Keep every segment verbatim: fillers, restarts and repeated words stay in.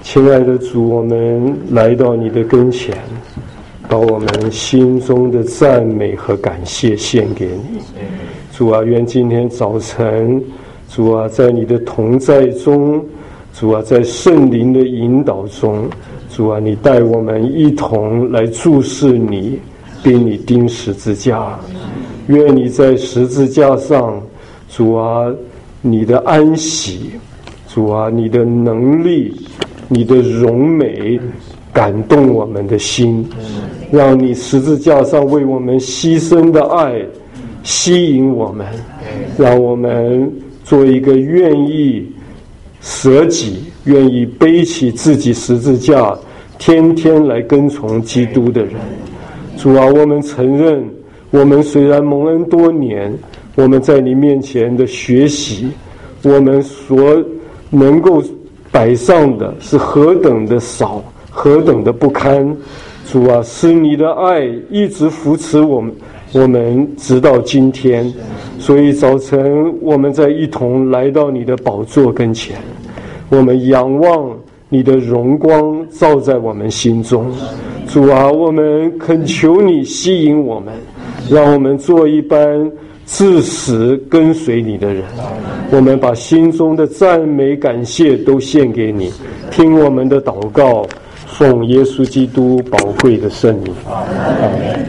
亲爱的主，我们来到你的跟前，把我们心中的赞美和感谢献给你。主啊，愿今天早晨，主啊，在你的同在中，主啊，在圣灵的引导中，主啊，你带我们一同来注视你，并你钉十字架。愿你在十字架上，主啊，你的安息，主啊，你的能力，你的荣美感动我们的心，让你十字架上为我们牺牲的爱吸引我们，让我们做一个愿意舍己，愿意背起自己十字架天天来跟从基督的人。主啊，我们承认我们虽然蒙恩多年，我们在你面前的学习，我们所能够摆上的是何等的少，何等的不堪。主啊，是你的爱一直扶持我们我们直到今天。所以早晨我们在一同来到你的宝座跟前，我们仰望你的荣光照在我们心中。主啊，我们恳求你吸引我们，让我们做一般至死跟随你的人。我们把心中的赞美感谢都献给你，听我们的祷告，奉耶稣基督宝贵的圣名。阿们。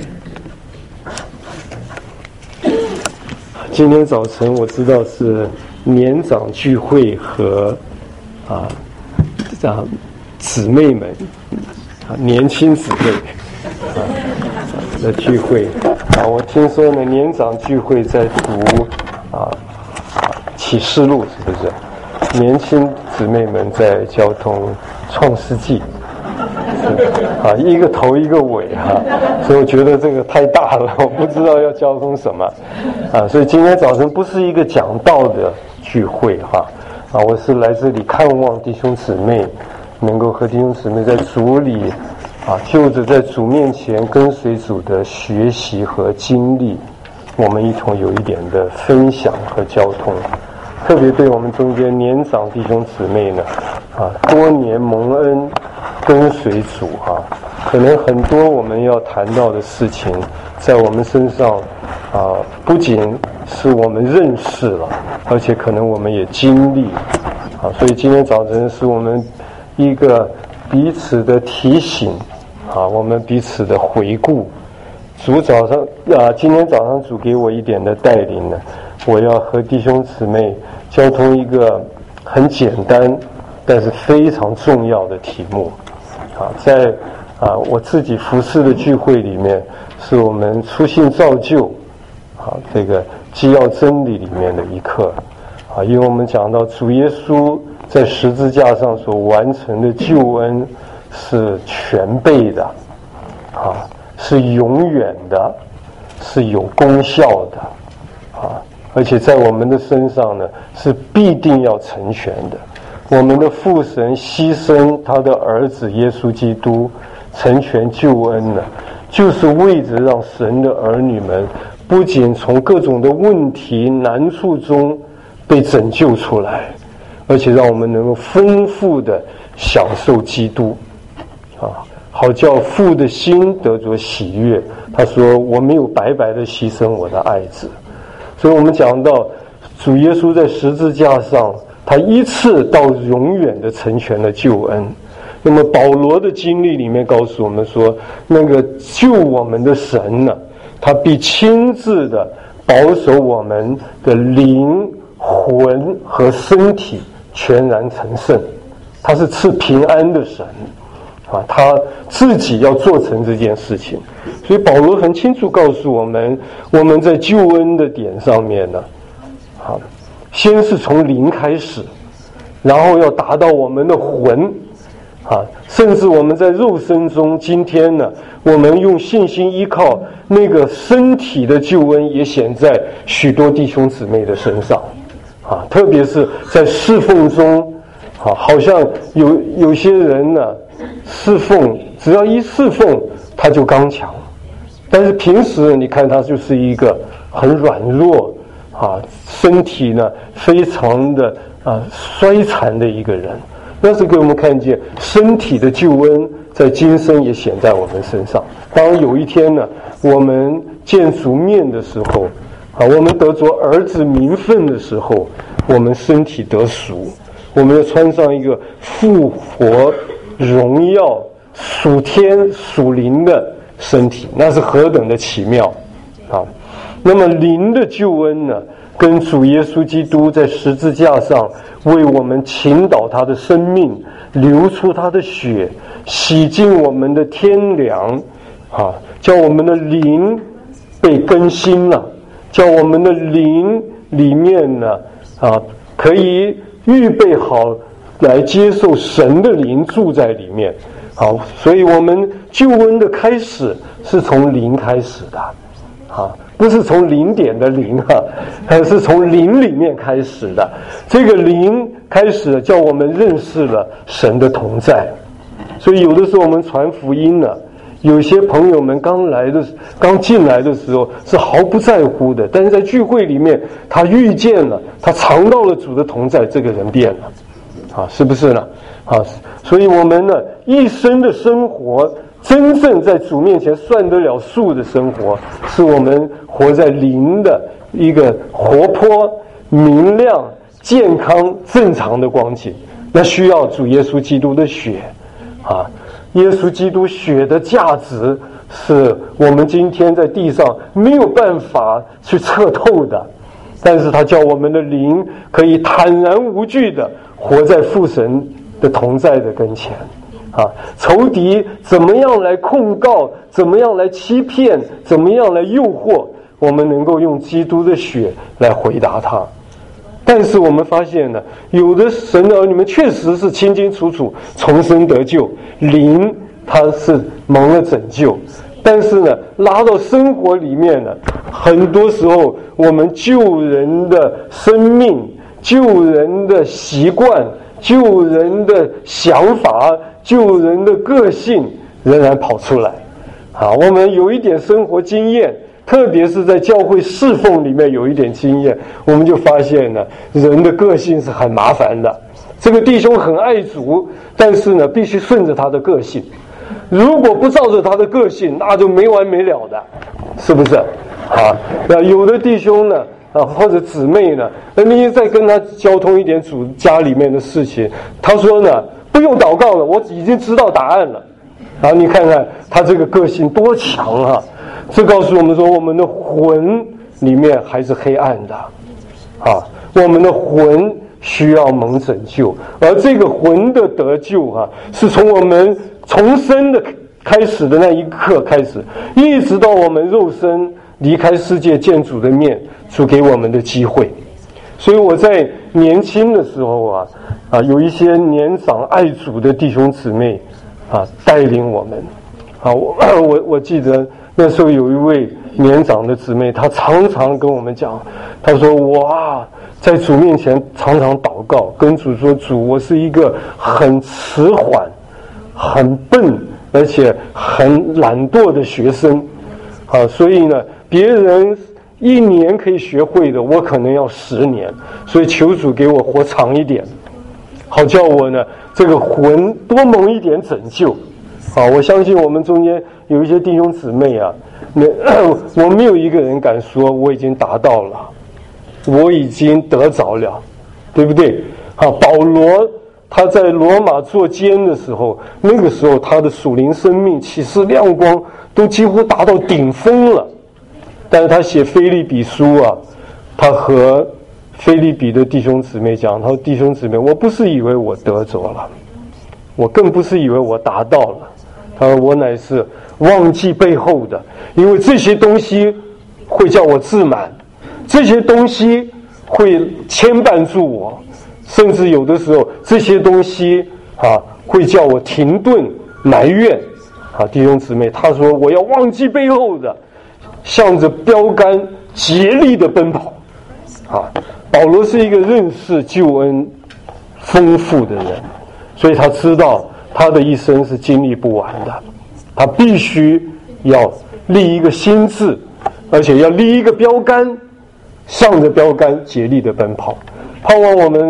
今天早晨我知道是年长聚会和啊啊姊妹们啊年轻姊妹啊的聚会啊，我听说呢年长聚会在读啊启示录，是不是？年轻姊妹们在交通创世纪。啊，一个头一个尾哈、啊，所以我觉得这个太大了，我不知道要交通什么啊，所以今天早晨不是一个讲道的聚会哈 啊, 啊，我是来这里看望弟兄姊妹，能够和弟兄姊妹在主里啊，就着在主面前跟随主的学习和经历，我们一同有一点的分享和交通。特别对我们中间年长弟兄姊妹呢，啊，多年蒙恩跟随主啊，可能很多我们要谈到的事情，在我们身上啊，不仅是我们认识了，而且可能我们也经历啊，所以今天早晨是我们一个彼此的提醒啊，我们彼此的回顾。主早上啊，今天早上主给我一点的带领呢，我要和弟兄姊妹交通一个很简单但是非常重要的题目啊，在啊我自己服侍的聚会里面，是我们初信造就啊这个基要真理里面的一课啊，因为我们讲到主耶稣在十字架上所完成的救恩是全备的啊，是永远的，是有功效的啊，而且在我们的身上呢，是必定要成全的。我们的父神牺牲他的儿子耶稣基督成全救恩呢，就是为着让神的儿女们不仅从各种的问题难处中被拯救出来，而且让我们能够丰富的享受基督啊，好叫父的心得着喜悦。他说我没有白白的牺牲我的爱子。所以我们讲到主耶稣在十字架上，他一次到永远的成全了救恩。那么保罗的经历里面告诉我们说，那个救我们的神呢，他必亲自的保守我们的灵魂和身体全然成圣，他是赐平安的神啊，他自己要做成这件事情。所以保罗很清楚告诉我们，我们在救恩的点上面呢，好，先是从灵开始，然后要达到我们的魂啊，甚至我们在肉身中，今天呢，我们用信心依靠那个身体的救恩，也显在许多弟兄姊妹的身上啊，特别是在侍奉中啊，好像有有些人呢，侍奉只要一侍奉他就刚强，但是平时你看他就是一个很软弱啊，身体呢非常的啊衰残的一个人。 那是给我们看见身体的救恩在今生也显在我们身上。当有一天呢，我们见主面的时候，啊，我们得着儿子名分的时候，我们身体得赎，我们要穿上一个复活、荣耀、属天属灵的身体，那是何等的奇妙啊！那么灵的救恩呢，跟主耶稣基督在十字架上为我们倾倒他的生命，流出他的血，洗净我们的天良啊，叫我们的灵被更新了，叫我们的灵里面呢啊可以预备好来接受神的灵住在里面。好，所以我们救恩的开始是从灵开始的啊，不是从零点的零啊，而是从灵里面开始的。这个灵开始叫我们认识了神的同在。所以有的时候我们传福音呢，有些朋友们刚来的刚进来的时候是毫不在乎的，但是在聚会里面他遇见了，他尝到了主的同在，这个人变了啊，是不是呢？啊，所以我们呢一生的生活，真正在主面前算得了数的生活，是我们活在灵的一个活泼、明亮、健康、正常的光景。那需要主耶稣基督的血啊，耶稣基督血的价值是我们今天在地上没有办法去测透的，但是他叫我们的灵可以坦然无惧的活在父神的同在的跟前啊，仇敌怎么样来控告，怎么样来欺骗，怎么样来诱惑，我们能够用基督的血来回答他。但是我们发现呢，有的神的儿女们确实是清清楚楚重生得救，灵他是蒙了拯救，但是呢拉到生活里面呢，很多时候我们救人的生命、救人的习惯、救人的想法、救人的个性仍然跑出来啊！我们有一点生活经验，特别是在教会侍奉里面有一点经验，我们就发现呢，人的个性是很麻烦的。这个弟兄很爱主，但是呢必须顺着他的个性，如果不照着他的个性，那就没完没了的，是不是啊？那有的弟兄呢啊，或者姊妹呢，那你再跟他交通一点主家里面的事情，他说呢不用祷告了，我已经知道答案了。然后你看看他这个个性多强啊！这告诉我们说，我们的魂里面还是黑暗的啊，我们的魂需要蒙拯救，而这个魂的得救啊，是从我们重生的开始的那一刻开始，一直到我们肉身离开世界见主的面，主给我们的机会。所以我在年轻的时候啊，啊，有一些年长爱主的弟兄姊妹啊，带领我们啊，我我我记得那时候有一位年长的姊妹，她常常跟我们讲，她说我啊，在主面前常常祷告，跟主说，主，我是一个很迟缓、很笨，而且很懒惰的学生啊，所以呢，别人一年可以学会的，我可能要十年，所以求主给我活长一点，好叫我呢这个魂多蒙一点拯救啊！我相信我们中间有一些弟兄姊妹啊，那我没有一个人敢说我已经达到了，我已经得着了，对不对？啊，保罗他在罗马做监的时候，那个时候他的属灵生命启示亮光都几乎达到顶峰了。但是他写腓立比书啊，他和腓立比的弟兄姊妹讲，他说弟兄姊妹，我不是以为我得着了，我更不是以为我达到了，他说我乃是忘记背后的，因为这些东西会叫我自满，这些东西会牵绊住我，甚至有的时候这些东西啊会叫我停顿埋怨啊，弟兄姊妹，他说我要忘记背后的，向着标杆竭力的奔跑啊！保罗是一个认识救恩丰富的人，所以他知道他的一生是经历不完的，他必须要立一个心志，而且要立一个标杆，向着标杆竭力的奔跑。盼望我们呢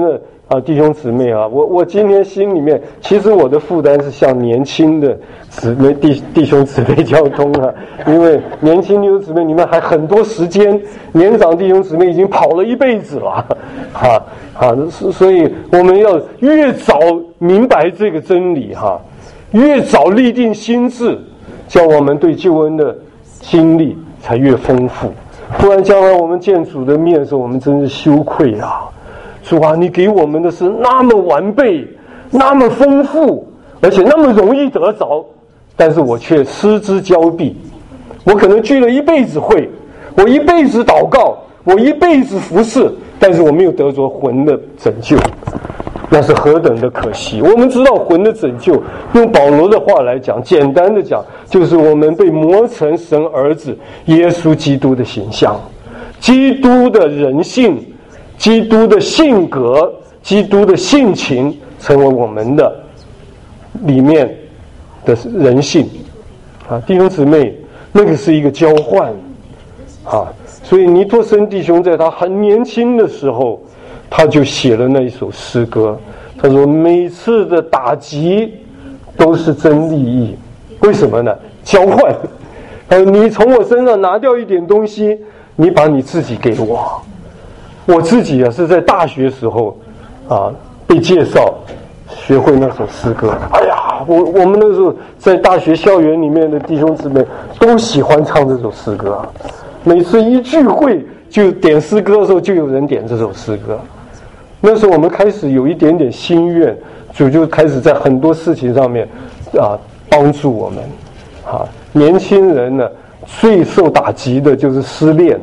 啊，弟兄姊妹啊，我我今天心里面，其实我的负担是向年轻的姊妹弟弟兄姊妹交通啊，因为年轻弟兄姊妹你们还很多时间，年长弟兄姊妹已经跑了一辈子了，哈啊，所以我们要越早明白这个真理哈，越早立定心志，叫我们对救恩的经历才越丰富，不然将来我们见主的面的时候，我们真是羞愧啊！主啊，你给我们的是那么完备，那么丰富，而且那么容易得着，但是我却失之交臂。我可能聚了一辈子会，我一辈子祷告，我一辈子服侍，但是我没有得着魂的拯救，那是何等的可惜。我们知道魂的拯救，用保罗的话来讲，简单的讲，就是我们被磨成神儿子耶稣基督的形象，基督的人性，基督的性格，基督的性情，成为我们的里面的人性啊，弟兄姊妹，那个是一个交换啊。所以尼托生弟兄在他很年轻的时候，他就写了那一首诗歌，他说每次的打击都是真利益，为什么呢？交换，呃，你从我身上拿掉一点东西，你把你自己给我。我自己啊是在大学时候啊被介绍学会那首诗歌，哎呀，我我们那时候在大学校园里面的弟兄姊妹都喜欢唱这首诗歌，每次一聚会就点诗歌的时候就有人点这首诗歌。那时候我们开始有一点点心愿，主就开始在很多事情上面啊帮助我们啊。年轻人呢最受打击的就是失恋，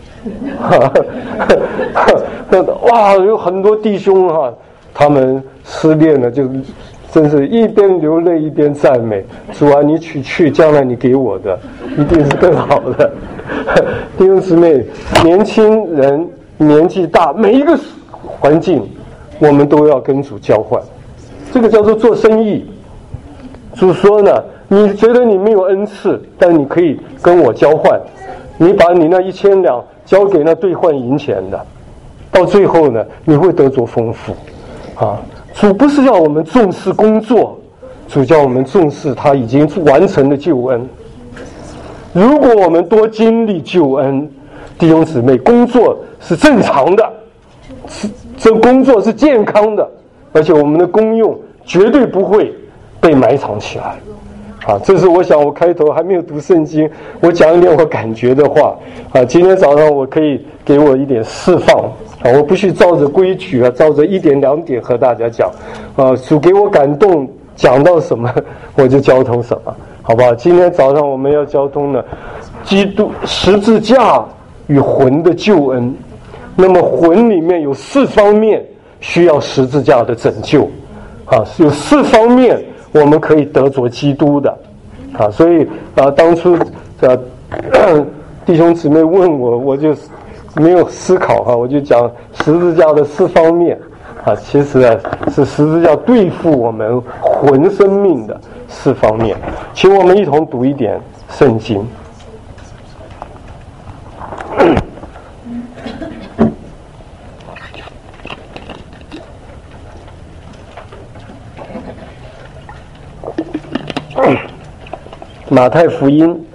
哇，有很多弟兄哈、啊，他们失恋了，就真是一边流泪一边赞美主啊，你取去，将来你给我的一定是更好的。弟兄姊妹，年轻人年纪大，每一个环境我们都要跟主交换，这个叫做做生意。主说呢，你觉得你没有恩赐，但你可以跟我交换，你把你那一千两交给那兑换银钱的，到最后呢，你会得着丰富啊。主不是要我们重视工作，主叫我们重视他已经完成的救恩。如果我们多经历救恩，弟兄姊妹，工作是正常的，这工作是健康的，而且我们的功用绝对不会被埋藏起来啊。这是我想我开头还没有读圣经，我讲一点我感觉的话啊。今天早上我可以给我一点释放啊，我不去照着规矩啊，照着一点两点和大家讲啊。主给我感动，讲到什么我就交通什么，好不好？今天早上我们要交通呢，基督十字架与魂的救恩。那么魂里面有四方面需要十字架的拯救啊，有四方面我们可以得着基督的啊。所以啊，当初啊弟兄姊妹问我，我就没有思考哈、啊，我就讲十字架的四方面啊，其实啊是十字架对付我们魂生命的四方面。请我们一同读一点圣经。马太福音，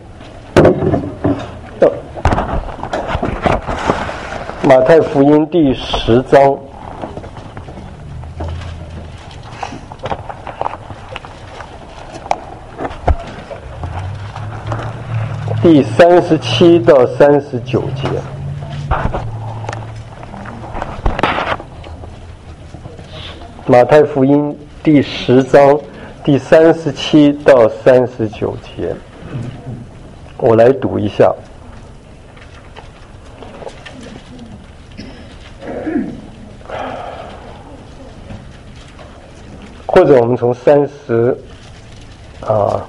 马太福音第十章第三十七到三十九节。马太福音第十章第三十七到三十九节，我来读一下。或者我们从三十啊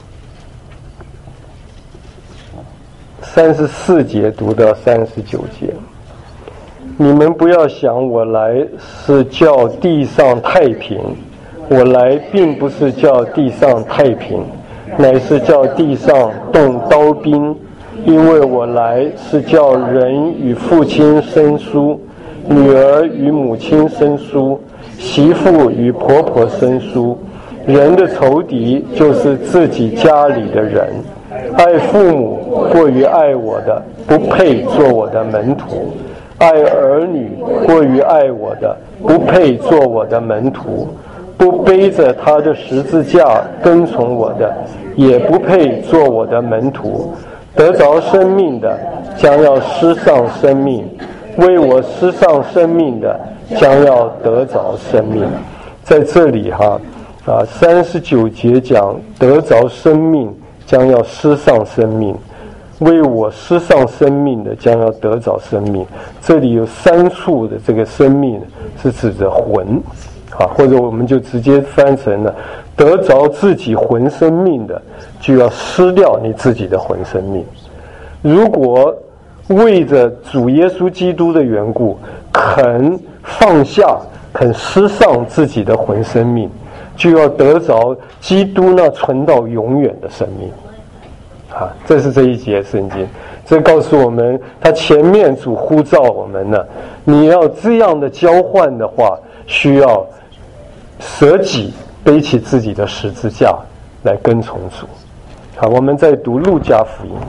三十四节读到三十九节。你们不要想我来是叫地上太平，我来并不是叫地上太平，乃是叫地上动刀兵。因为我来是叫人与父亲生疏，女儿与母亲生疏， 媳妇与婆婆生疏。人的仇敌就是自己家里的人。爱父母过于爱我的，不配做我的门徒；爱儿女过于爱我的，不配做我的门徒；不背着他的十字架跟从我的，也不配做我的门徒。得着生命的，将要失丧生命；为我失丧生命的，将要得着生命。在这里哈啊，三十九节讲得着生命，将要失丧生命；为我失丧生命的，将要得着生命。这里有三处的这个生命是指着魂啊，或者我们就直接翻成了得着自己魂生命的，就要失掉你自己的魂生命。如果为着主耶稣基督的缘故，肯放下，肯失丧自己的魂生命，就要得着基督那存到永远的生命。啊，这是这一节圣经，这告诉我们，他前面主呼召我们呢，你要这样的交换的话，需要舍己，背起自己的十字架来跟从主。好，我们再读路加福音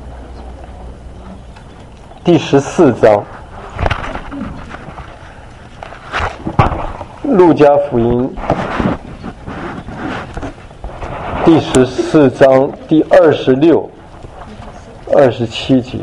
第十四章。路加福音第十四章第二十六、二十七节。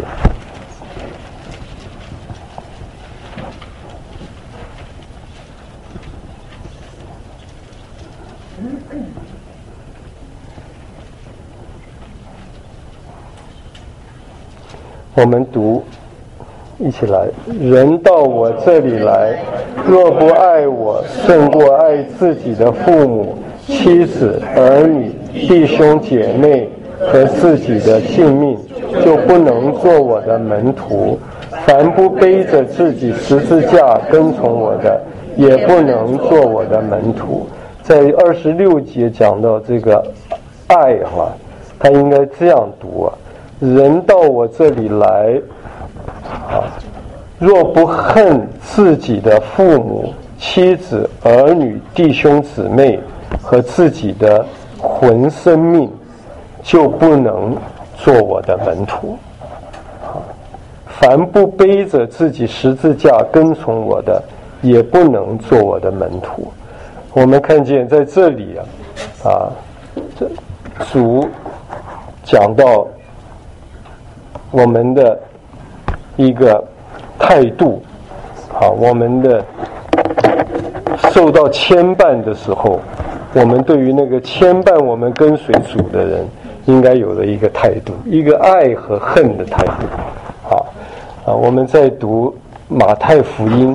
我们读，一起来。人到我这里来，若不爱我胜过爱自己的父母、妻子、儿女、弟兄姐妹和自己的性命，就不能做我的门徒。凡不背着自己十字架跟从我的，也不能做我的门徒。在二十六节讲到这个爱哈，他应该这样读啊：人到我这里来啊，若不恨自己的父母、妻子、儿女、弟兄姊妹和自己的魂生命，就不能做我的门徒。凡不背着自己十字架跟从我的，也不能做我的门徒。我们看见在这里啊，啊，这主讲到我们的一个态度，啊，我们的受到牵绊的时候，我们对于那个牵绊我们跟随主的人，应该有了一个态度，一个爱和恨的态度。好，啊，我们再读马太福音，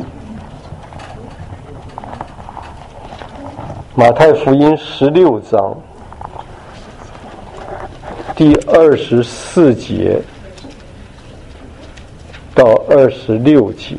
马太福音十六章第二十四节到二十六节，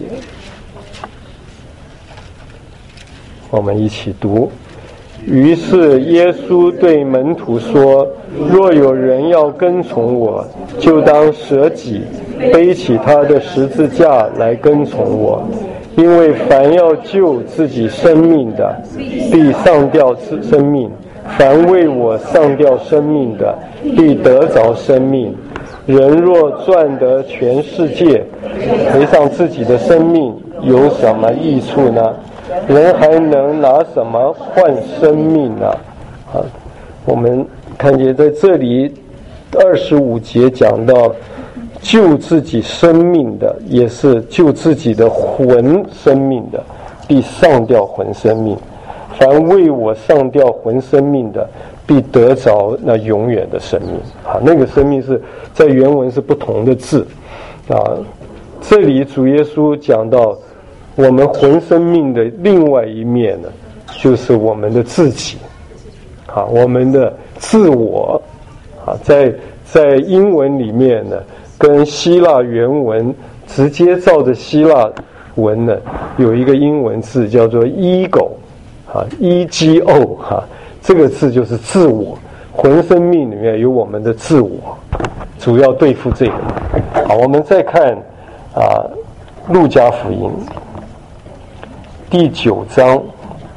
我们一起读。于是耶稣对门徒说：若有人要跟从我，就当舍己，背起他的十字架来跟从我。因为凡要救自己生命的，必丧掉生命；凡为我丧掉生命的，必得着生命。人若赚得全世界，赔上自己的生命，有什么益处呢？人还能拿什么换生命呢？啊，我们看见在这里二十五节讲到救自己生命的，也是救自己的魂生命的，必丧掉魂生命；凡为我丧掉魂生命的，必得着那永远的生命。啊，那个生命是在原文是不同的字啊。这里主耶稣讲到我们魂生命的另外一面呢，就是我们的自己，啊，我们的自我，啊，在在英文里面呢，跟希腊原文直接照着希腊文呢，有一个英文字叫做 ego， 啊 ，e g o， 哈、啊，这个字就是自我，魂生命里面有我们的自我，主要对付这个。好，我们再看啊，路加福音第九章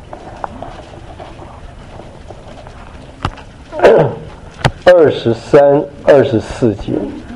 二十三、二十四节，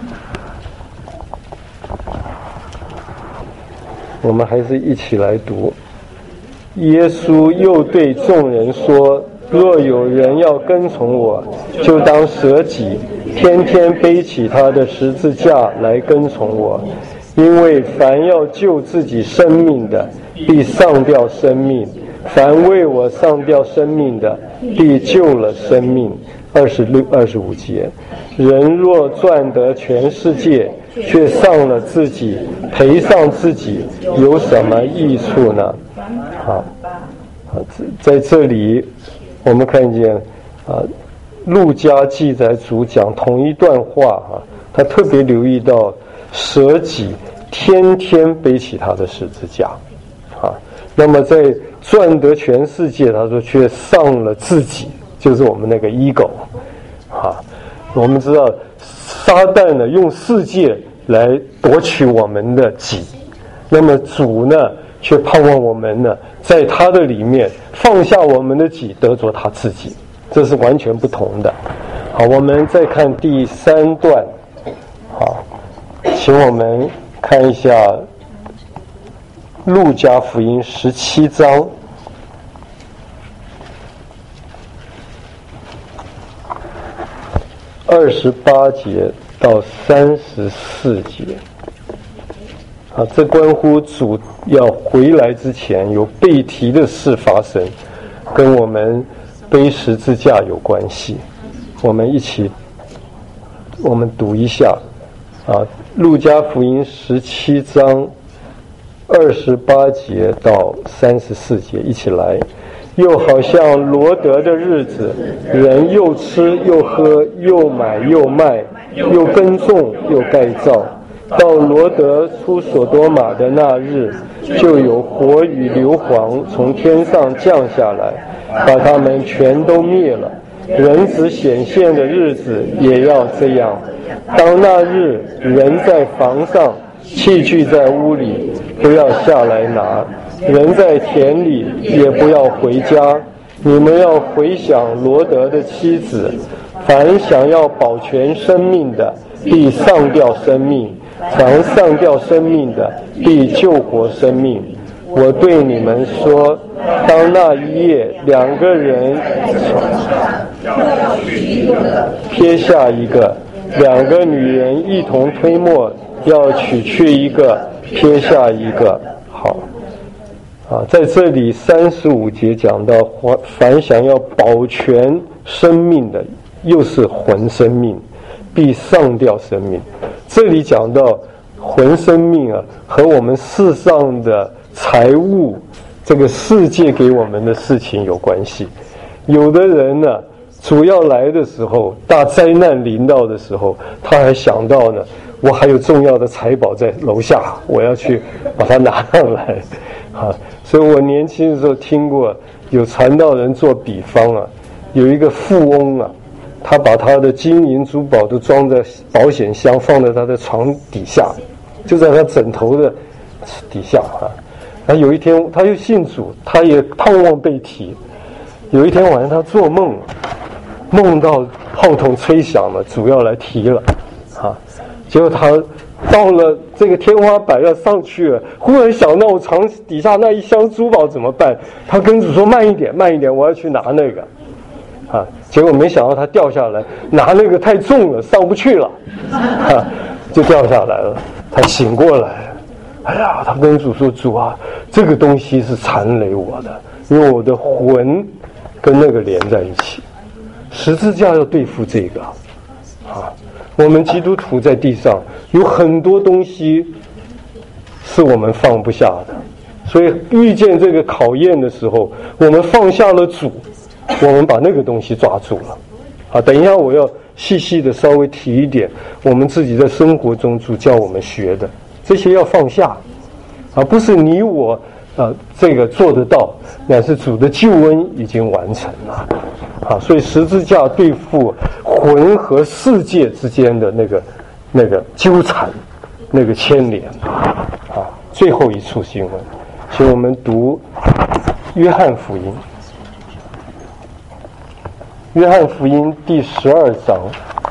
我们还是一起来读。耶稣又对众人说：若有人要跟从我，就当舍己，天天背起他的十字架来跟从我。因为凡要救自己生命的，必丧掉生命；凡为我丧掉生命的，必救了生命。二十六、二十五节，人若赚得全世界，却丧了自己，赔上自己，有什么益处呢？好，在这里我们看见啊，路加记载主讲同一段话啊，他特别留意到舍己，天天背起他的十字架啊。那么在赚得全世界，他说却丧了自己，就是我们那个 ego 啊。我们知道撒旦呢用世界来夺取我们的己，那么主呢却盼望我们呢在他的里面放下我们的己，得着他自己，这是完全不同的。好，我们再看第三段。好，请我们看一下路加福音十七章二十八节到三十四节。啊，这关乎主要回来之前有被提的事发生，跟我们背十字架有关系。我们一起，我们读一下啊，路加福音十七章二十八节到三十四节，一起来。又好像罗得的日子，人又吃又喝，又买又卖，又耕种又盖造。到罗得出所多玛的那日，就有火与硫磺从天上降下来，把他们全都灭了。人子显现的日子也要这样。当那日，人在房上，器具在屋里，不要下来拿；人在田里，也不要回家。你们要回想罗得的妻子，凡想要保全生命的，必丧掉生命；凡丧掉生命的，必救活生命。我对你们说，当那一夜，两个人撇下一个，两个女人一同推磨，要取去一个，撇下一个。好啊，在这里三十五节讲到，凡想要保全生命的，又是魂生命，必丧掉生命。这里讲到魂生命啊，和我们世上的财物，这个世界给我们的事情有关系。有的人呢，主要来的时候，大灾难临到的时候，他还想到呢，我还有重要的财宝在楼下，我要去把它拿上来啊。所以我年轻的时候听过有传道人做比方啊，有一个富翁啊，他把他的金银珠宝都装在保险箱，放在他的床底下，就在他枕头的底下啊。然后有一天他又信主，他也盼望被提。有一天晚上他做梦，梦到号筒吹响了，主要来提了啊。结果他到了这个天花板要上去了，忽然想到我床底下那一箱珠宝怎么办？他跟主说慢一点，慢一点，我要去拿那个啊。结果没想到他掉下来，拿那个太重了，上不去了啊，就掉下来了。他醒过来，哎呀，他跟主说：“主啊，这个东西是缠累我的，因为我的魂跟那个连在一起。十字架要对付这个啊。我们基督徒在地上有很多东西是我们放不下的，所以遇见这个考验的时候，我们放下了主，我们把那个东西抓住了啊。等一下我要细细的稍微提一点我们自己在生活中主教我们学的，这些要放下啊，不是你我啊这个做得到，乃是主的救恩已经完成了啊。所以十字架对付魂和世界之间的那个那个纠缠，那个牵连啊。最后一处新闻，请我们读约翰福音约翰福音第十二章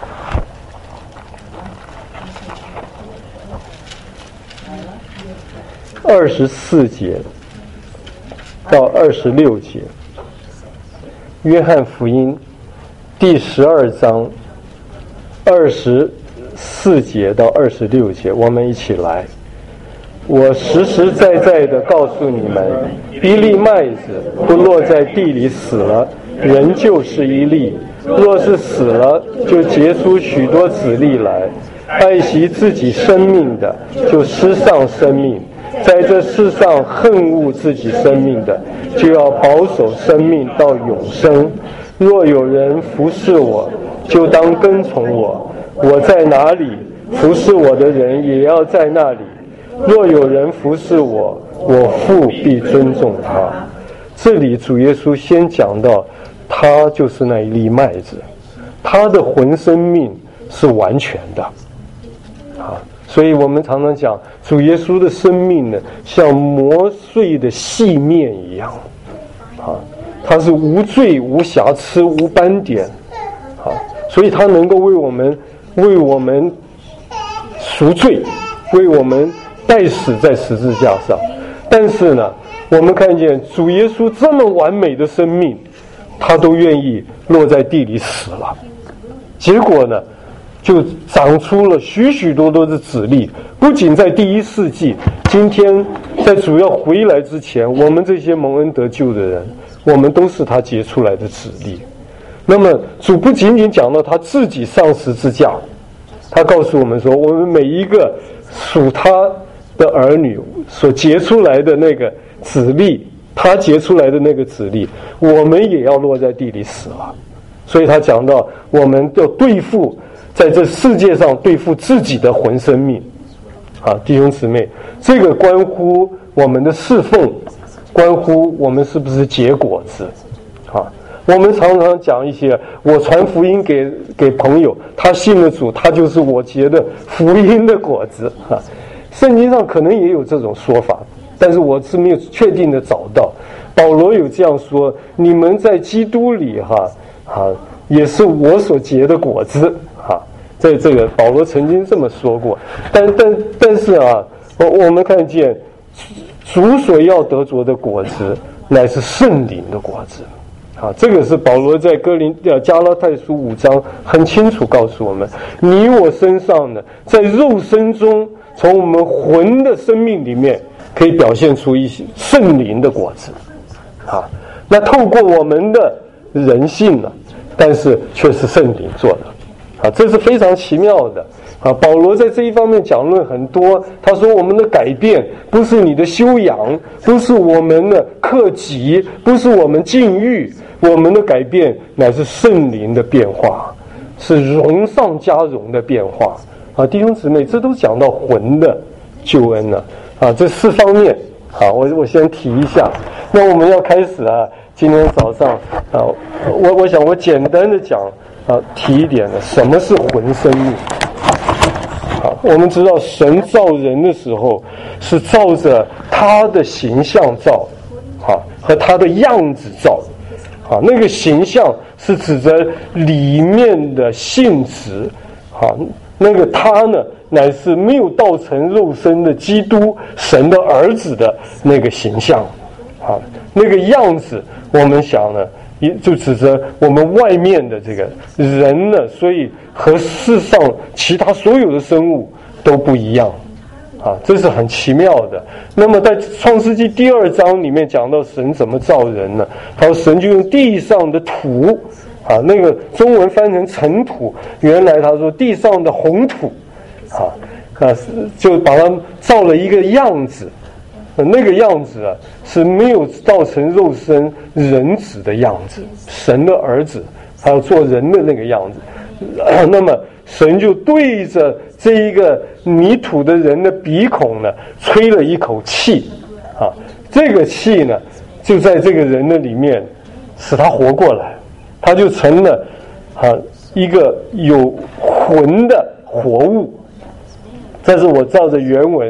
二十四节到二十六节。约翰福音第十二章二十四节到二十六节，我们一起来。我实实在在的告诉你们，一粒麦子不落在地里死了，仍旧是一粒；若是死了，就结出许多子粒来。爱惜自己生命的，就失丧生命；在这世上恨恶自己生命的，就要保守生命到永生。若有人服侍我，就当跟从我；我在哪里，服侍我的人也要在那里。若有人服侍我，我父必尊重他。这里主耶稣先讲到，他就是那一粒麦子，他的魂生命是完全的啊。所以我们常常讲，主耶稣的生命呢，像磨碎的细面一样啊，他是无罪、无瑕疵、无斑点啊，所以他能够为我们为我们赎罪，为我们代死在十字架上。但是呢，我们看见主耶稣这么完美的生命，他都愿意落在地里死了。结果呢，就长出了许许多多的子粒。不仅在第一世纪，今天在主要回来之前，我们这些蒙恩得救的人，我们都是他结出来的子粒。那么主不仅仅讲到他自己上十字架，他告诉我们说，我们每一个属他的儿女所结出来的那个子粒，他结出来的那个子粒，我们也要落在地里死了。所以他讲到，我们要对付在这世界上对付自己的魂生命啊，弟兄姊妹，这个关乎我们的侍奉，关乎我们是不是结果子啊。我们常常讲一些，我传福音给给朋友，他信了主，他就是我结的福音的果子啊。圣经上可能也有这种说法，但是我是没有确定的找到。保罗有这样说，你们在基督里哈啊，也是我所结的果子啊。在这个保罗曾经这么说过。但但但是啊，我我们看见主所要得着的果子，乃是圣灵的果子。啊，这个是保罗在哥林呃加拉太书五章很清楚告诉我们，你我身上呢，在肉身中，从我们魂的生命里面，可以表现出一些圣灵的果子，啊，那透过我们的人性呢，但是却是圣灵做的，啊，这是非常奇妙的。啊，保罗在这一方面讲论很多。他说，我们的改变不是你的修养，不是我们的克己，不是我们禁欲，我们的改变乃是圣灵的变化，是荣上加荣的变化。啊，弟兄姊妹，这都讲到魂的救恩了。啊，这四方面，好，我我先提一下。那我们要开始啊，今天早上啊，我我想我简单的讲啊，提一点呢，什么是魂生命？啊，我们知道神造人的时候是照着他的形象造，啊，和他的样子造，啊，那个形象是指着里面的性质，啊，那个他呢，乃是没有道成肉身的基督，神的儿子的那个形象，啊，那个样子，我们想呢，也就指着我们外面的这个人呢，所以和世上其他所有的生物都不一样，啊，这是很奇妙的。那么在创世纪第二章里面讲到神怎么造人呢？他说神就用地上的土，啊，那个中文翻成尘土，原来他说地上的红土，啊啊，就把它造了一个样子。那个样子啊，是没有造成肉身人子的样子，神的儿子还要做人的那个样子。那么神就对着这一个泥土的人的鼻孔呢，吹了一口气，啊，这个气呢，就在这个人的里面，使他活过来，他就成了啊一个有魂的活物。但是我照着原文呢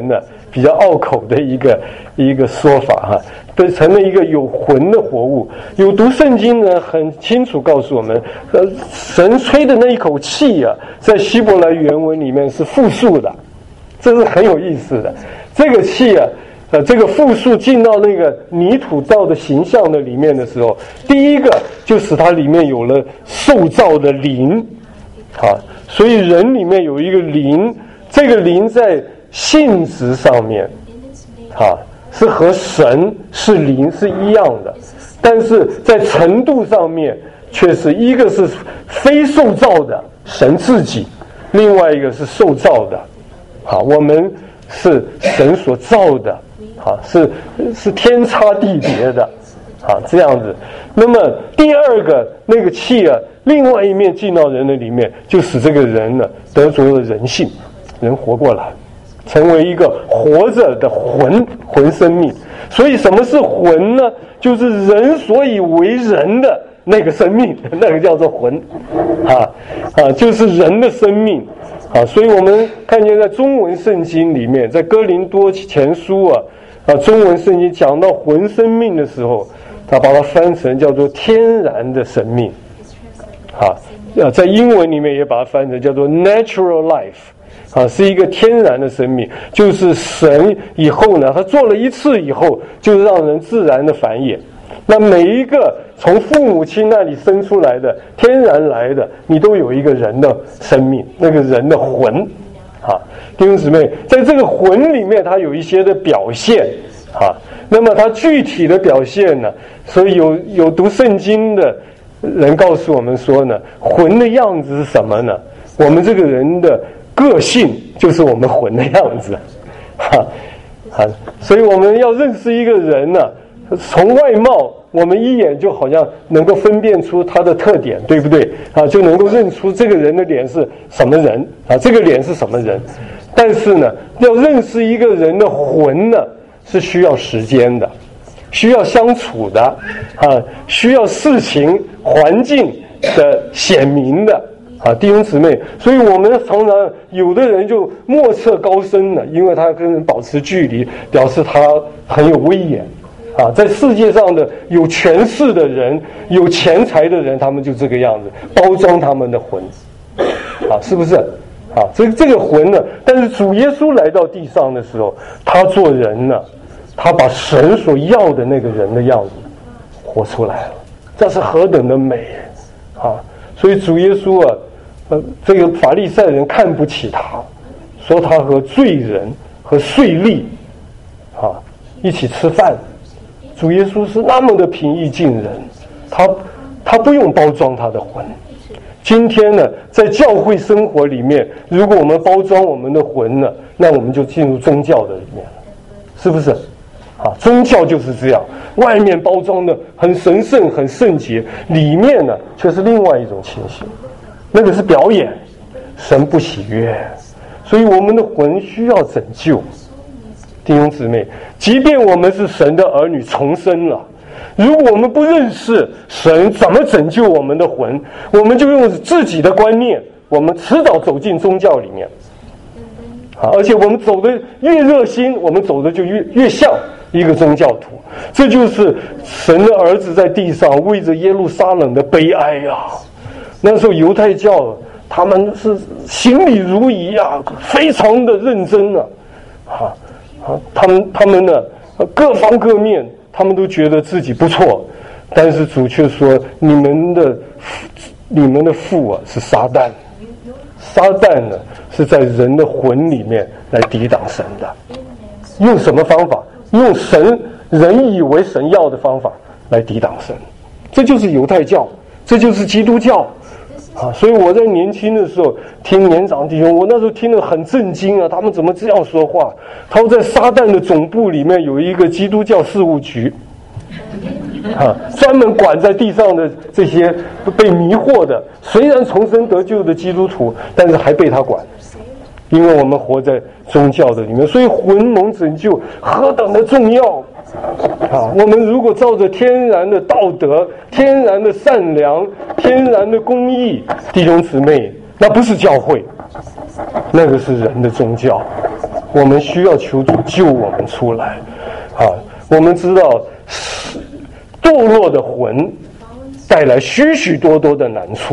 比较拗口的一个一个说法哈，被成了一个有魂的活物。有读圣经呢，很清楚告诉我们，呃，神吹的那一口气啊，在希伯来原文里面是复数的，这是很有意思的。这个气啊，呃，这个复数进到那个泥土造的形象的里面的时候，第一个就使它里面有了受造的灵，啊，所以人里面有一个灵，这个灵在性质上面，啊，是和神是灵是一样的，但是在程度上面却是一个是非受造的神自己，另外一个是受造的，啊，我们是神所造的，啊，是是天差地别的，啊，这样子。那么第二个那个气啊，另外一面进到人的里面，就使这个人呢得着了人性，人活过来，成为一个活着的魂魂生命。所以什么是魂呢？就是人所以为人的那个生命，那个叫做魂，啊啊，就是人的生命啊。所以我们看见在中文圣经里面，在哥林多前书啊啊，中文圣经讲到魂生命的时候，他把它翻成叫做天然的生命，啊，在英文里面也把它翻成叫做 natural life。啊，是一个天然的生命，就是神以后呢，他做了一次以后，就让人自然的繁衍。那每一个从父母亲那里生出来的天然来的，你都有一个人的生命，那个人的魂。啊，弟兄姊妹，在这个魂里面，它有一些的表现。啊，那么它具体的表现呢？所以有有读圣经的人告诉我们说呢，魂的样子是什么呢？我们这个人的个性就是我们魂的样子，哈，啊，所以我们要认识一个人呢，从外貌我们一眼就好像能够分辨出他的特点，对不对？啊，就能够认出这个人的脸是什么人啊，这个脸是什么人。但是呢，要认识一个人的魂呢，是需要时间的，需要相处的，啊，需要事情环境的显明的。啊，弟兄姊妹，所以我们常常有的人就莫测高深了，因为他跟人保持距离，表示他很有威严。啊，在世界上的有权势的人、有钱财的人，他们就这个样子，包装他们的魂。啊，是不是？啊，这这个魂呢？但是主耶稣来到地上的时候，他做人呢，他把神所要的那个人的样子活出来了，这是何等的美啊！所以主耶稣啊。呃，这个法利赛人看不起他，说他和罪人和税吏啊一起吃饭。主耶稣是那么的平易近人，他他不用包装他的魂。今天呢，在教会生活里面，如果我们包装我们的魂呢，那我们就进入宗教的里面了，是不是？啊，宗教就是这样，外面包装的很神圣、很圣洁，里面呢却是另外一种情形。那个是表演，神不喜悦，所以我们的魂需要拯救。弟兄姊妹，即便我们是神的儿女重生了，如果我们不认识神怎么拯救我们的魂，我们就用自己的观念，我们迟早走进宗教里面。啊，而且我们走的越热心，我们走的就越越像一个宗教徒。这就是神的儿子在地上为着耶路撒冷的悲哀啊！那时候犹太教他们是行礼如仪啊，非常的认真啊，啊啊，他们他们呢各方各面他们都觉得自己不错，但是主却说你们的你们的父啊是撒旦，撒旦呢是在人的魂里面来抵挡神的，用什么方法？用神人以为神要的方法来抵挡神，这就是犹太教，这就是基督教。啊，所以我在年轻的时候听年长弟兄，我那时候听得很震惊啊，他们怎么这样说话？他说在撒旦的总部里面有一个基督教事务局，啊，专门管在地上的这些被迷惑的，虽然重生得救的基督徒，但是还被他管，因为我们活在宗教的里面，所以魂蒙拯救何等的重要！啊，我们如果照着天然的道德、天然的善良、天然的公义，弟兄姊妹，那不是教会，那个是人的宗教， 我们需要求主救我们出来。啊，我们知道堕落的魂带来许许多多的难处。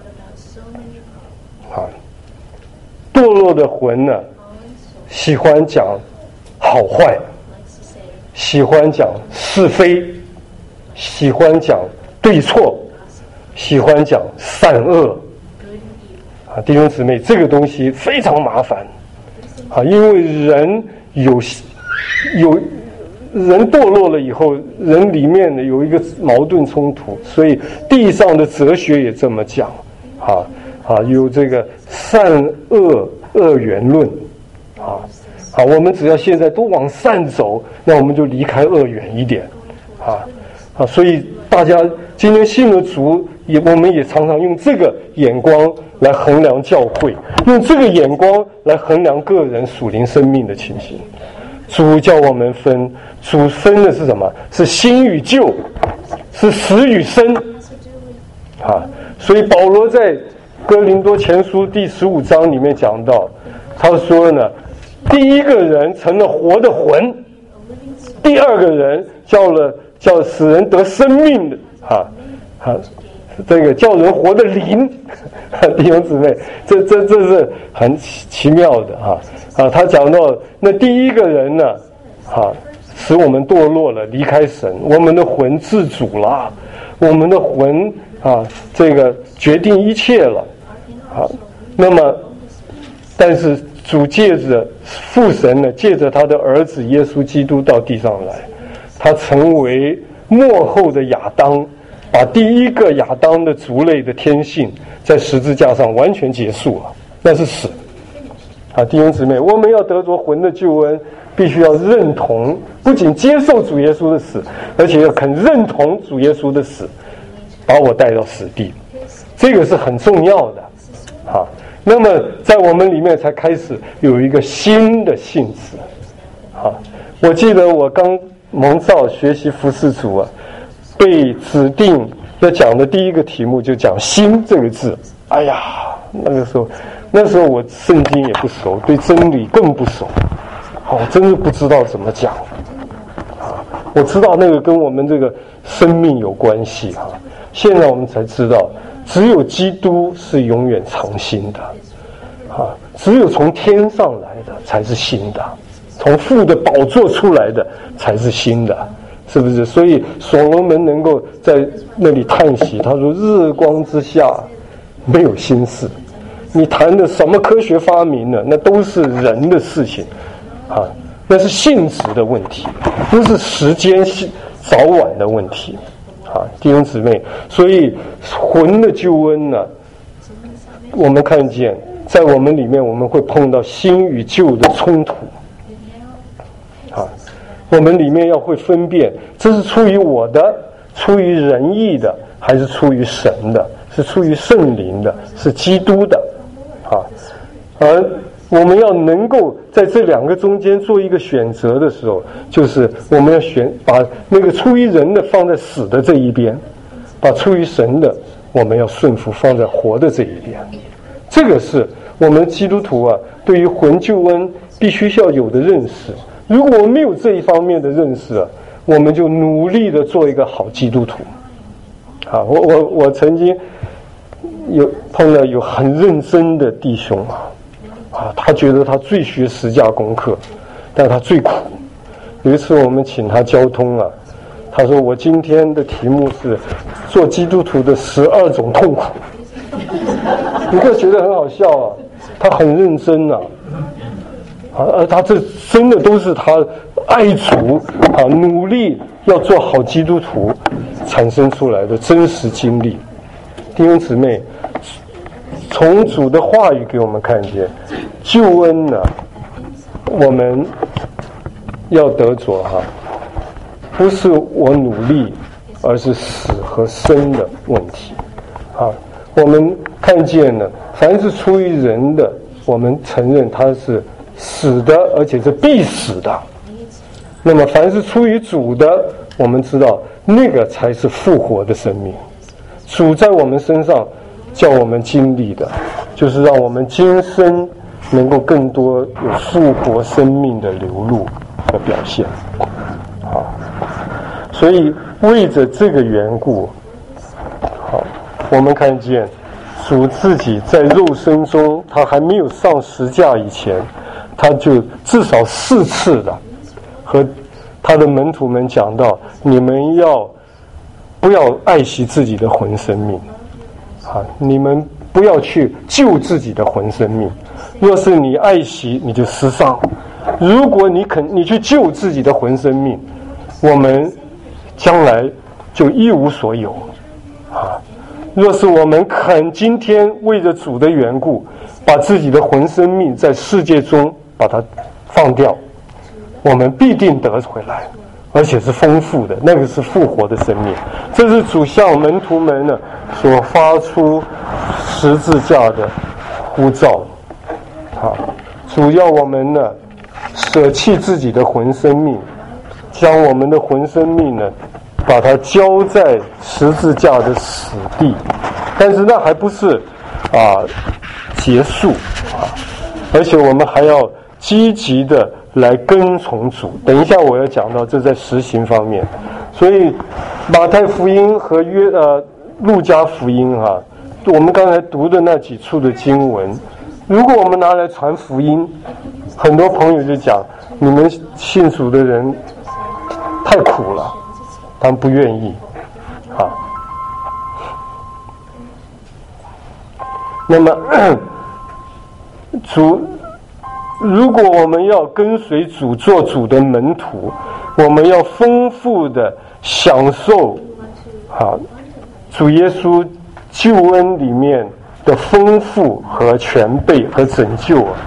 啊，堕落的魂呢，喜欢讲好坏，喜欢讲是非，喜欢讲对错，喜欢讲善恶。啊，弟兄姊妹，这个东西非常麻烦。啊，因为人有有人堕落了以后，人里面呢有一个矛盾冲突，所以地上的哲学也这么讲。啊啊，有这个善恶二元论。啊。好，我们只要现在都往善走，那我们就离开恶远一点，啊啊！所以大家今天信了主，也我们也常常用这个眼光来衡量教会，用这个眼光来衡量个人属灵生命的情形。主叫我们分，主分的是什么？是新与旧，是死与生，啊！所以保罗在哥林多前书第十五章里面讲到，他说呢。第一个人成了活的魂，第二个人叫了叫使人得生命的啊啊，这个叫人活的灵，弟兄姊妹，这这这是很奇妙的啊啊！他讲到那第一个人呢，啊，使我们堕落了，离开神，我们的魂自主了，我们的魂啊，这个决定一切了啊。那么，但是。主借着父神呢，借着他的儿子耶稣基督到地上来，他成为末后的亚当，把第一个亚当的族类的天性在十字架上完全结束了，那是死。啊，弟兄姊妹，我们要得着魂的救恩，必须要认同，不仅接受主耶稣的死，而且要肯认同主耶稣的死，把我带到死地，这个是很重要的，啊。那么在我们里面才开始有一个新的性质，啊，我记得我刚蒙召学习服事主啊，被指定要讲的第一个题目就讲新这个字。哎呀，那个时候，那时候我圣经也不熟，对真理更不熟，哦，真是不知道怎么讲，啊，我知道那个跟我们这个生命有关系哈，现在我们才知道。只有基督是永远常新的，啊，只有从天上来的才是新的，从父的宝座出来的才是新的，是不是？所以所罗门能够在那里叹息，他说：“日光之下没有新事。”你谈的什么科学发明呢？那都是人的事情，啊，那是性质的问题，不是时间早晚的问题。啊，弟兄姊妹，所以魂的救恩呢，我们看见在我们里面，我们会碰到新与旧的冲突。啊，我们里面要会分辨，这是出于我的，出于仁义的，还是出于神的，是出于圣灵的，是基督的。啊，而我们要能够在这两个中间做一个选择的时候，就是我们要选把那个出于人的放在死的这一边，把出于神的我们要顺服放在活的这一边。这个是我们基督徒啊对于魂救恩必须要有的认识。如果我们没有这一方面的认识啊，我们就努力的做一个好基督徒。啊，我我我曾经有碰到有很认真的弟兄啊。啊，他觉得他最学十架功课，但他最苦。有一次我们请他交通啊，他说我今天的题目是做基督徒的十二种痛苦。你会觉得很好笑啊，他很认真啊，啊，而他这真的都是他爱主啊，努力要做好基督徒产生出来的真实经历。弟兄姊妹，从主的话语给我们看见，救恩呢，我们要得着哈，不是我努力，而是死和生的问题。啊，我们看见呢，凡是出于人的，我们承认它是死的，而且是必死的。那么凡是出于主的，我们知道那个才是复活的生命。主在我们身上叫我们经历的，就是让我们今生能够更多有复活生命的流露和表现。好，所以为着这个缘故，好，我们看见主自己在肉身中，他还没有上十架以前，他就至少四次的和他的门徒们讲到：你们要不要爱惜自己的魂生命？啊，你们不要去救自己的魂生命。若是你爱惜，你就失丧；如果你肯，你去救自己的魂生命，我们将来就一无所有。啊，若是我们肯今天为着主的缘故，把自己的魂生命在世界中把它放掉，我们必定得回来，而且是丰富的，那个是复活的生命。这是主向门徒们呢所发出十字架的呼召。啊，主要我们呢舍弃自己的魂生命，将我们的魂生命呢把它交在十字架的死地。但是那还不是啊结束啊，而且我们还要积极的来跟从主。等一下我要讲到这在实行方面。所以马太福音和约呃路加福音啊，我们刚才读的那几处的经文，如果我们拿来传福音，很多朋友就讲你们信主的人太苦了，他们不愿意啊。那么主，如果我们要跟随主做主的门徒，我们要丰富的享受啊主耶稣救恩里面的丰富和全备和拯救啊，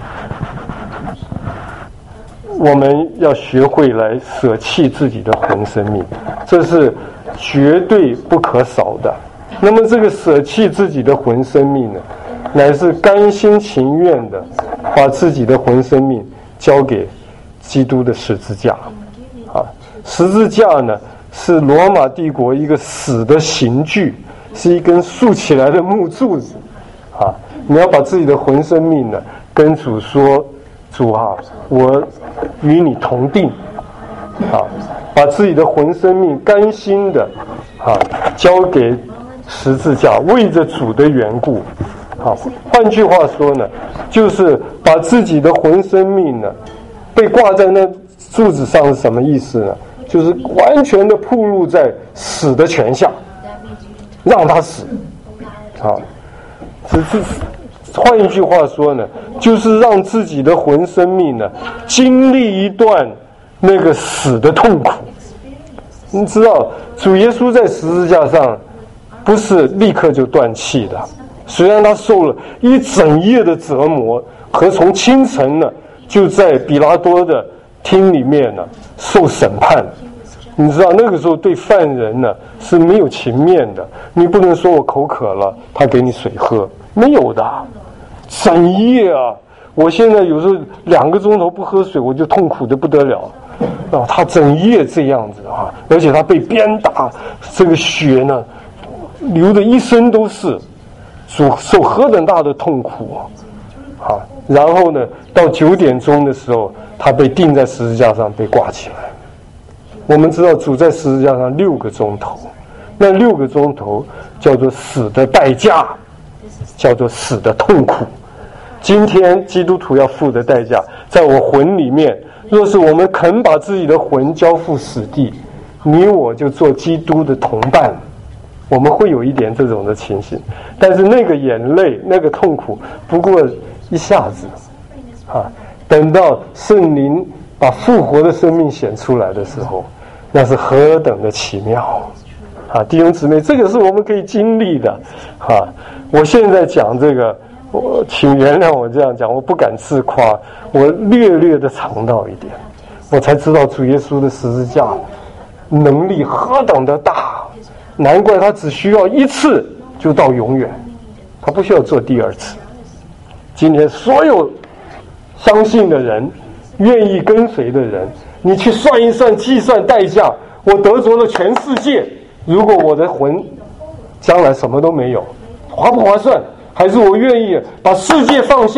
我们要学会来舍弃自己的魂生命，这是绝对不可少的。那么这个舍弃自己的魂生命呢，乃是甘心情愿的把自己的魂生命交给基督的十字架啊。十字架呢是罗马帝国一个死的刑具，是一根竖起来的木柱子啊。你要把自己的魂生命呢跟主说，主啊，我与你同定啊，把自己的魂生命甘心的啊交给十字架，为着主的缘故啊。换句话说呢，就是把自己的魂生命呢被挂在那柱子上是什么意思呢？就是完全的暴露在死的权下，让他死啊。只是换一句话说呢，就是让自己的魂生命呢经历一段那个死的痛苦。你知道主耶稣在十字架上不是立刻就断气的，虽然他受了一整夜的折磨，和从清晨呢就在比拉多的厅里面呢受审判。你知道那个时候对犯人呢是没有情面的，你不能说我口渴了他给你水喝，没有的。整夜啊，我现在有时候两个钟头不喝水我就痛苦的不得了啊。他整夜这样子啊，而且他被鞭打，这个血呢流的一身都是，受受何等大的痛苦啊！啊，然后呢，到九点钟的时候，他被钉在十字架上，被挂起来。我们知道主在十字架上六个钟头，那六个钟头叫做死的代价，叫做死的痛苦。今天基督徒要付的代价，在我魂里面，若是我们肯把自己的魂交付死地，你我就做基督的同伴。我们会有一点这种的情形，但是那个眼泪那个痛苦不过一下子啊，等到圣灵把复活的生命显出来的时候，那是何等的奇妙啊！弟兄姊妹，这个是我们可以经历的啊。我现在讲这个，我请原谅我这样讲，我不敢自夸，我略略的尝到一点，我才知道主耶稣的十字架能力何等的大，难怪他只需要一次就到永远，他不需要做第二次。今天所有相信的人，愿意跟随的人，你去算一算，计算代价，我得着了全世界，如果我的魂将来什么都没有，划不划算？还是我愿意把世界放下，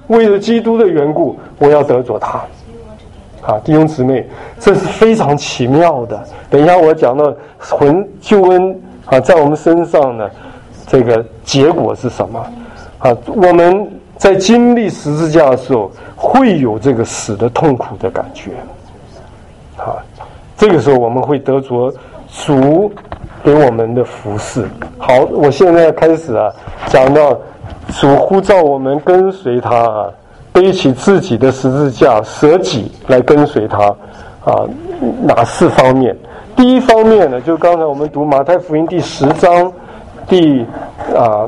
为了基督的缘故，我要得着他。啊，弟兄姊妹，这是非常奇妙的。等一下我讲到魂救恩啊，在我们身上呢，这个结果是什么？啊，我们在经历十字架的时候，会有这个死的痛苦的感觉。啊，这个时候我们会得着主给我们的服事。好，我现在开始啊，讲到主呼召我们跟随他啊，背起自己的十字架，舍己来跟随他啊，哪四方面？第一方面呢，就刚才我们读马太福音第十章第啊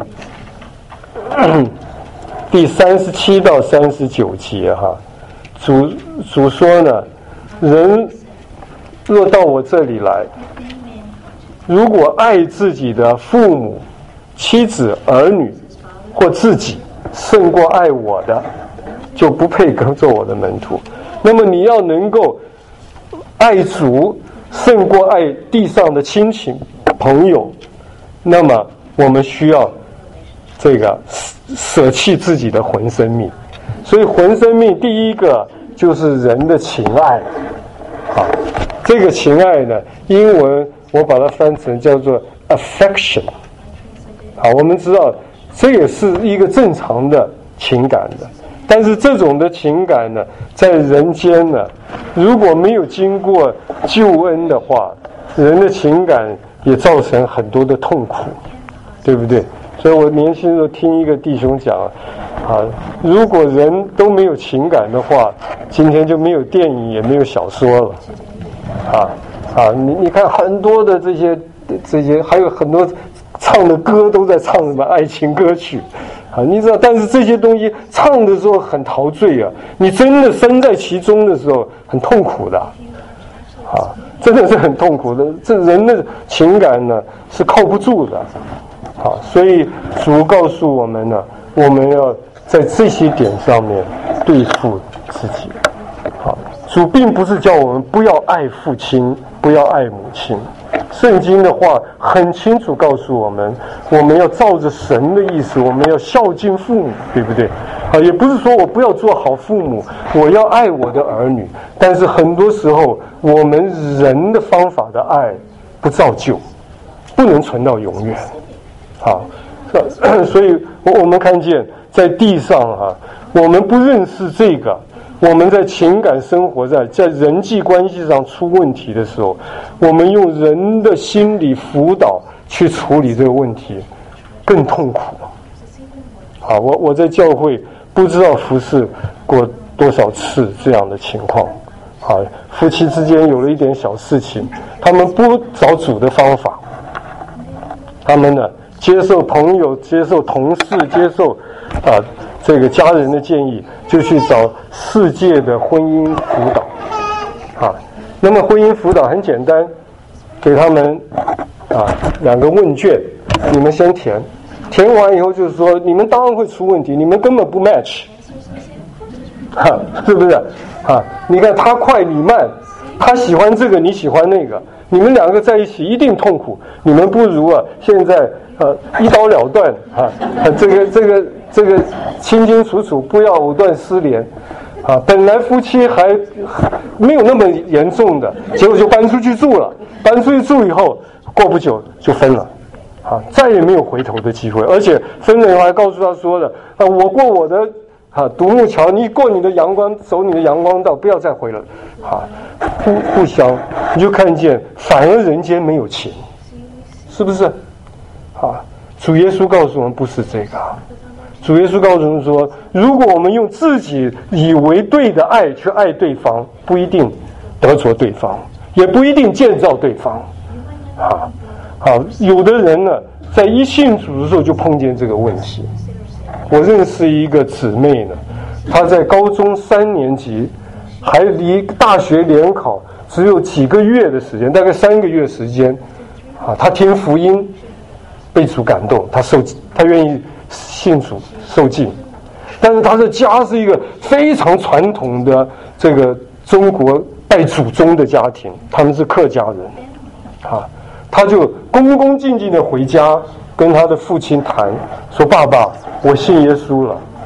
第三十七到三十九节哈，主主说呢，人若到我这里来，如果爱自己的父母、妻子、儿女或自己胜过爱我的，就不配跟做我的门徒。那么你要能够爱主胜过爱地上的亲情朋友，那么我们需要这个舍弃自己的魂生命。所以魂生命第一个就是人的情爱啊，这个情爱呢，英文我把它翻成叫做 affection 啊，我们知道这也是一个正常的情感的，但是这种的情感呢，在人间呢，如果没有经过救恩的话，人的情感也造成很多的痛苦，对不对？所以我年轻时候听一个弟兄讲啊，如果人都没有情感的话，今天就没有电影也没有小说了啊啊！你你看很多的这些这些，还有很多唱的歌都在唱什么爱情歌曲啊，你知道，但是这些东西唱的时候很陶醉啊，你真的身在其中的时候很痛苦的啊，真的是很痛苦的。这人的情感呢是靠不住的啊，所以主告诉我们呢，我们要在这些点上面对付自己。好，主并不是叫我们不要爱父亲，不要爱母亲。圣经的话很清楚告诉我们，我们要照着神的意思，我们要孝敬父母，对不对？啊，也不是说我不要做好父母，我要爱我的儿女，但是很多时候我们人的方法的爱不造就，不能存到永远。好，所以我们看见在地上啊，我们不认识这个，我们在情感生活在在人际关系上出问题的时候，我们用人的心理辅导去处理这个问题，更痛苦。好，我我在教会不知道服侍过多少次这样的情况。好，夫妻之间有了一点小事情，他们不找主的方法，他们呢接受朋友、接受同事、接受啊这个家人的建议，就去找世界的婚姻辅导啊。那么婚姻辅导很简单，给他们啊两个问卷，你们先填，填完以后就是说你们当然会出问题，你们根本不 match， 哈、啊，是不是啊？你看他快你慢，他喜欢这个你喜欢那个，你们两个在一起一定痛苦，你们不如啊现在呃一刀了断啊，这个这个这个清清楚楚，不要藕断丝连啊。本来夫妻还没有那么严重的，结果就搬出去住了，搬出去住以后过不久就分了啊，再也没有回头的机会，而且分了以后还告诉他说了啊，我过我的啊独木桥，你过你的阳光，走你的阳光道，不要再回了啊，互互相，你就看见反而人间没有情，是不是啊？主耶稣告诉我们不是这个，主耶稣告诉我们说，如果我们用自己以为对的爱去爱对方，不一定得着对方，也不一定建造对方啊。好，有的人呢在一信主的时候就碰见这个问题。我认识一个姊妹呢，她在高中三年级，还离大学联考只有几个月的时间，大概三个月时间啊，她听福音被主感动，她受她愿意信主受浸，但是她的家是一个非常传统的这个中国拜祖宗的家庭，他们是客家人啊，她就恭恭敬敬的回家跟他的父亲谈，说爸爸，我信耶稣了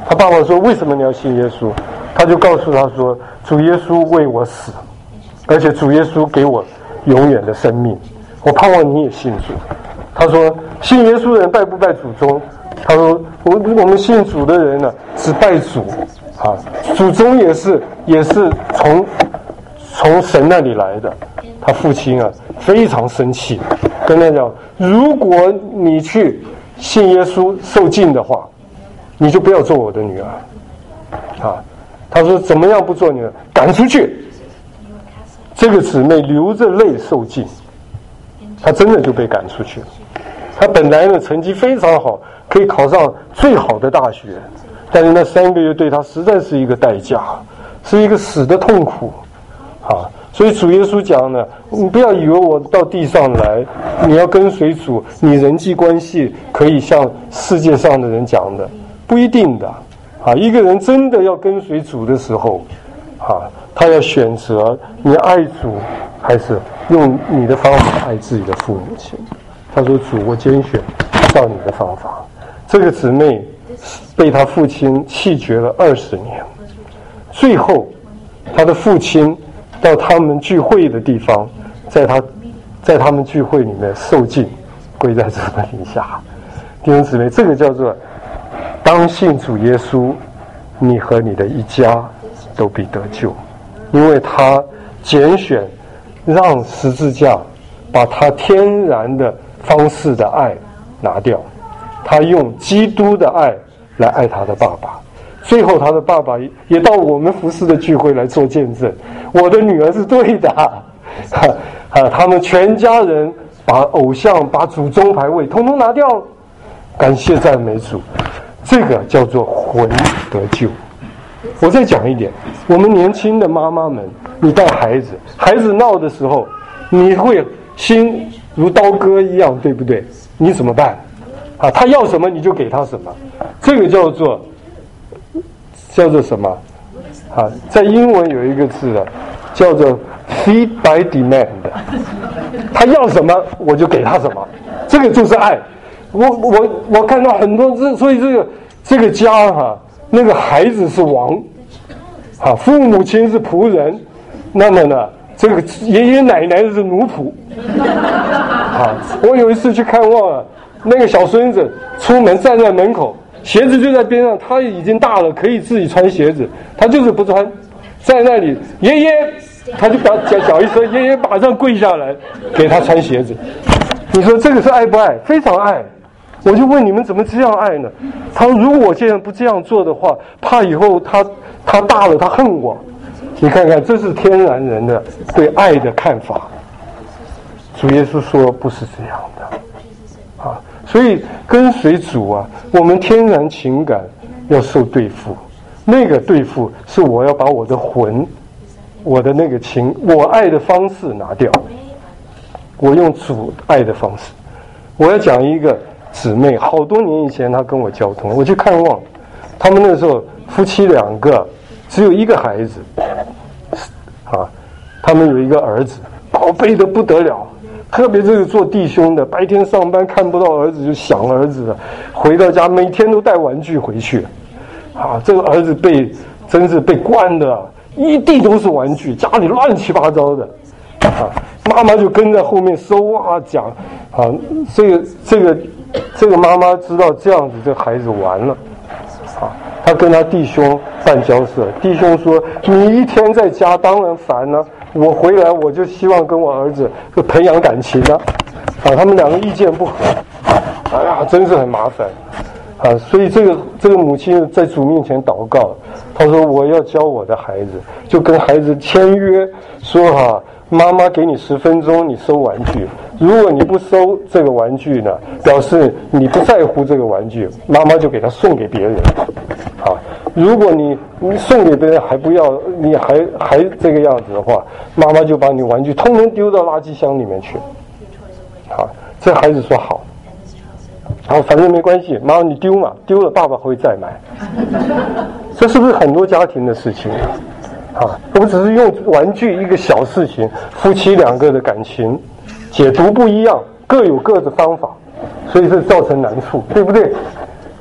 他爸爸说为什么你要信耶稣？他就告诉他说，主耶稣为我死，而且主耶稣给我永远的生命，我盼望你也信主。他说信耶稣的人拜不拜祖宗？他说我我们信主的人呢，只拜主啊，祖宗也是也是从从神那里来的。他父亲啊非常生气，跟他讲，如果你去信耶稣受尽的话，你就不要做我的女儿啊。他说怎么样不做女儿？赶出去。这个姊妹流着泪受尽，她真的就被赶出去了。她本来呢成绩非常好，可以考上最好的大学，但是那三个月对她实在是一个代价，是一个死的痛苦啊。所以主耶稣讲呢，你不要以为我到地上来，你要跟随主，你人际关系可以像世界上的人讲的，不一定的啊。一个人真的要跟随主的时候啊，他要选择你爱主还是用你的方法爱自己的父母亲。他说主，我拣选照你的方法。这个姊妹被他父亲弃绝了二十年，最后他的父亲到他们聚会的地方，在他在他们聚会里面受尽，跪在主的底下。弟兄姊妹，这个叫做当信主耶稣，你和你的一家都必得救，因为他拣选让十字架把他天然的方式的爱拿掉，他用基督的爱来爱他的爸爸。最后他的爸爸也到我们服侍的聚会来做见证，我的女儿是对的啊！啊，他们全家人把偶像把祖宗牌位统统拿掉，感谢赞美主，这个叫做魂得救。我再讲一点，我们年轻的妈妈们，你带孩子，孩子闹的时候，你会心如刀割一样，对不对？你怎么办啊？他要什么你就给他什么，这个叫做叫做什么啊？在英文有一个字啊，叫做 feed by demand， 他要什么我就给他什么，这个就是爱。我我我看到很多，这所以这个这个家哈、啊，那个孩子是王啊，父母亲是仆人，那么呢，这个爷爷奶奶是奴仆啊。我有一次去看望啊，那个小孙子出门站在门口，鞋子就在边上，他已经大了，可以自己穿鞋子，他就是不穿，在那里，爷爷，他就把叫叫一声，爷爷马上跪下来给他穿鞋子。你说这个是爱不爱？非常爱。我就问你们怎么这样爱呢？他说如果我现在不这样做的话，怕以后他他大了他恨我。你看看，这是天然人的对爱的看法。主耶稣说不是这样的啊，所以跟随主啊，我们天然情感要受对付，那个对付是我要把我的魂，我的那个情，我爱的方式拿掉，我用主爱的方式。我要讲一个姊妹，好多年以前她跟我交通，我去看望他们，那时候夫妻两个只有一个孩子啊，他们有一个儿子，宝贝的不得了，特别这个做弟兄的，白天上班看不到儿子就想儿子了，回到家每天都带玩具回去啊，这个儿子被真是被惯的一地都是玩具，家里乱七八糟的啊，妈妈就跟在后面收啊讲啊，这个这个这个妈妈知道这样子，这个孩子完了啊，他跟他弟兄办交涉，弟兄说你一天在家当然烦了、啊，我回来我就希望跟我儿子培养感情啊，啊，他们两个意见不合，哎呀，真是很麻烦啊，所以这个这个母亲在主面前祷告，她说我要教我的孩子，就跟孩子签约说哈、啊，妈妈给你十分钟，你收玩具。如果你不收这个玩具呢，表示你不在乎这个玩具，妈妈就给他送给别人。啊，如果你你送给别人还不要，你还还这个样子的话，妈妈就把你玩具通通丢到垃圾箱里面去。啊，这孩子说好。然后反正没关系，妈妈你丢嘛，丢了爸爸会再买。这是不是很多家庭的事情啊？我们只是用玩具一个小事情，夫妻两个的感情解读不一样，各有各的方法，所以这造成难处，对不对？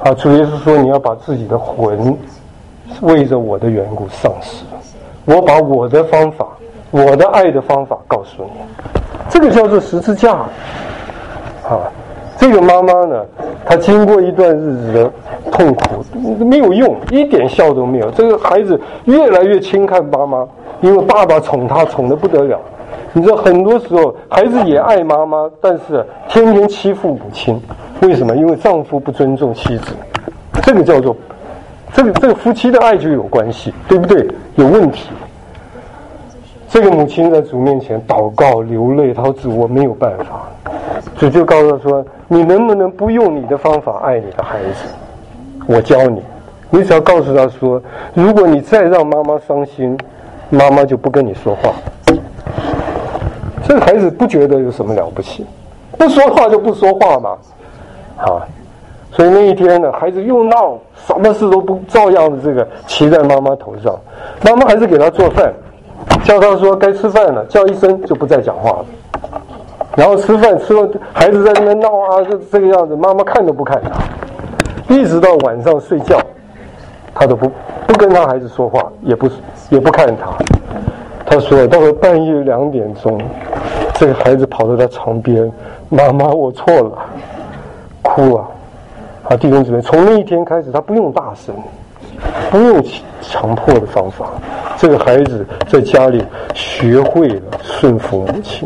啊，主耶稣说你要把自己的魂为着我的缘故丧失，我把我的方法，我的爱的方法告诉你，这个叫做十字架。啊，这个妈妈呢，她经过一段日子的痛苦，没有用，一点效都没有。这个孩子越来越轻看妈妈，因为爸爸宠她宠得不得了。你知道，很多时候孩子也爱妈妈，但是天天欺负母亲。为什么？因为丈夫不尊重妻子，这个叫做这个这个夫妻的爱就有关系，对不对？有问题。这个母亲在主面前祷告流泪，她说主，我没有办法。主就告诉她说，你能不能不用你的方法爱你的孩子？我教你，你只要告诉她说，如果你再让妈妈伤心，妈妈就不跟你说话。这个孩子不觉得有什么了不起，不说话就不说话嘛，啊，所以那一天呢，孩子又闹，什么事都不照样的这个骑在妈妈头上，妈妈还是给他做饭，叫他说该吃饭了，叫一声就不再讲话了。然后吃饭吃了，孩子在那边闹啊，就这个样子，妈妈看都不看他，一直到晚上睡觉，他都不不跟他孩子说话，也不也不看他。他说到了半夜两点钟，这个孩子跑到他床边，妈妈我错了，哭啊！啊，弟兄姊妹，从那一天开始，他不用大声，不用强迫的方法，这个孩子在家里学会了顺服母亲。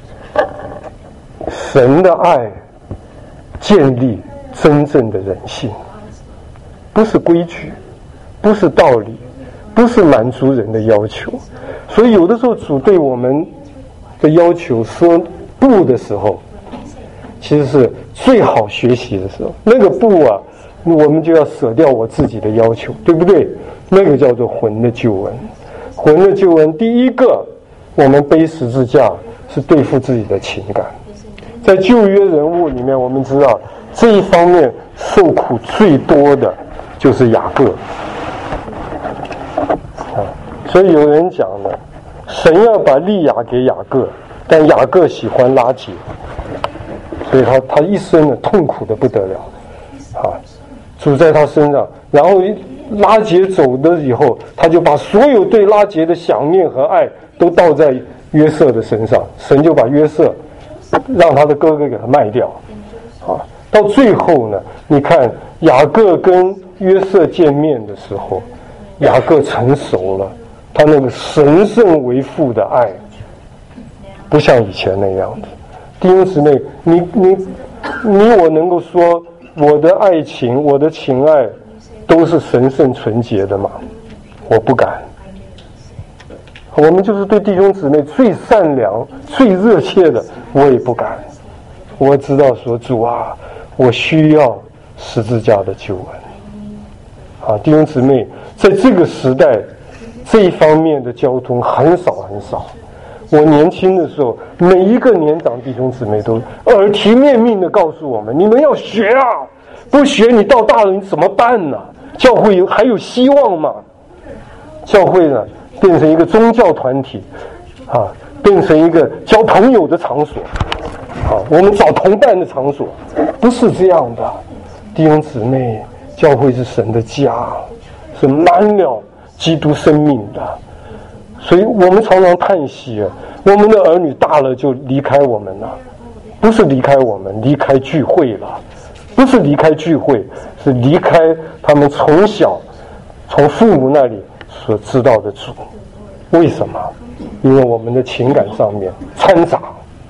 神的爱建立真正的人性，不是规矩，不是道理，不是满足人的要求。所以有的时候主对我们的要求说不的时候，其实是最好学习的时候。那个不啊，我们就要舍掉我自己的要求，对不对？那个叫做魂的救恩。魂的救恩，第一个，我们背十字架是对付自己的情感。在旧约人物里面，我们知道这一方面受苦最多的就是雅各。啊，所以有人讲呢，神要把利亚给雅各，但雅各喜欢拉结，所以他他一生呢痛苦的不得了。啊，主在他身上，然后拉结走了以后，他就把所有对拉结的想念和爱都倒在约瑟的身上，神就把约瑟让他的哥哥给他卖掉。啊，到最后呢，你看雅各跟约瑟见面的时候，雅各成熟了，他那个神圣为父的爱不像以前那样子。弟兄姊妹，你你你我能够说我的爱情，我的情爱都是神圣纯洁的吗？我不敢。我们就是对弟兄姊妹最善良最热切的，我也不敢。我知道说主啊，我需要十字架的救恩。啊，弟兄姊妹，在这个时代这一方面的交通很少很少。我年轻的时候，每一个年长弟兄姊妹都耳提面命的告诉我们，你们要学啊，不学你到大了你怎么办呢？教会有还有希望吗？教会呢变成一个宗教团体啊，变成一个交朋友的场所啊，我们找同伴的场所，不是这样的。弟兄姊妹，教会是神的家，是满了基督生命的。所以我们常常叹息啊，我们的儿女大了就离开我们了，不是离开我们，离开聚会了，不是离开聚会，是离开他们从小从父母那里所知道的主。为什么？因为我们的情感上面掺杂，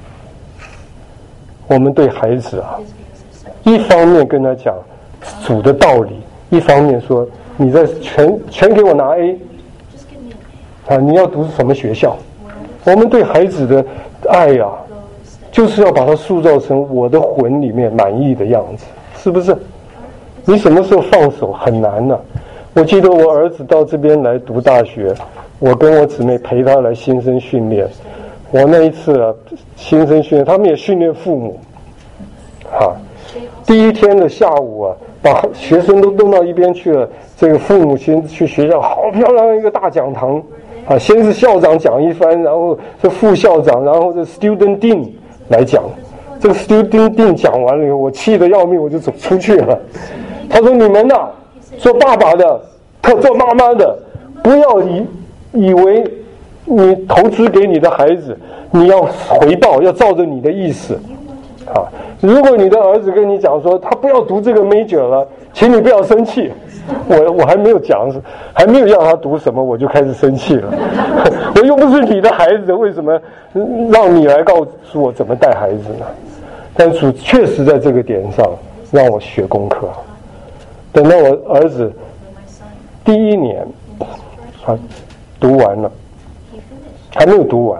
我们对孩子啊，一方面跟他讲主的道理，一方面说你在全全给我拿 A。啊，你要读什么学校？我们对孩子的爱呀、啊，就是要把它塑造成我的魂里面满意的样子，是不是？你什么时候放手很难呢、啊？我记得我儿子到这边来读大学，我跟我姊妹陪他来新生训练。我那一次啊，新生训练，他们也训练父母。啊，第一天的下午啊，把学生都弄到一边去了。这个父母亲去学校，好漂亮一个大讲堂。啊，先是校长讲一番，然后这副校长，然后这 student dean 来讲。这个 student dean 讲完了以后，我气得要命，我就走出去了。 他说：“你们呐、啊，做爸爸的，做妈妈的，不要以以为你投资给你的孩子，你要回报，要照着你的意思啊。如果你的儿子跟你讲说他不要读这个 major 了，请你不要生气。我我还没有讲，还没有让他读什么，我就开始生气了。我又不是你的孩子，为什么让你来告诉我怎么带孩子呢？但主确实在这个点上让我学功课。等到我儿子第一年他读完了，还没有读完，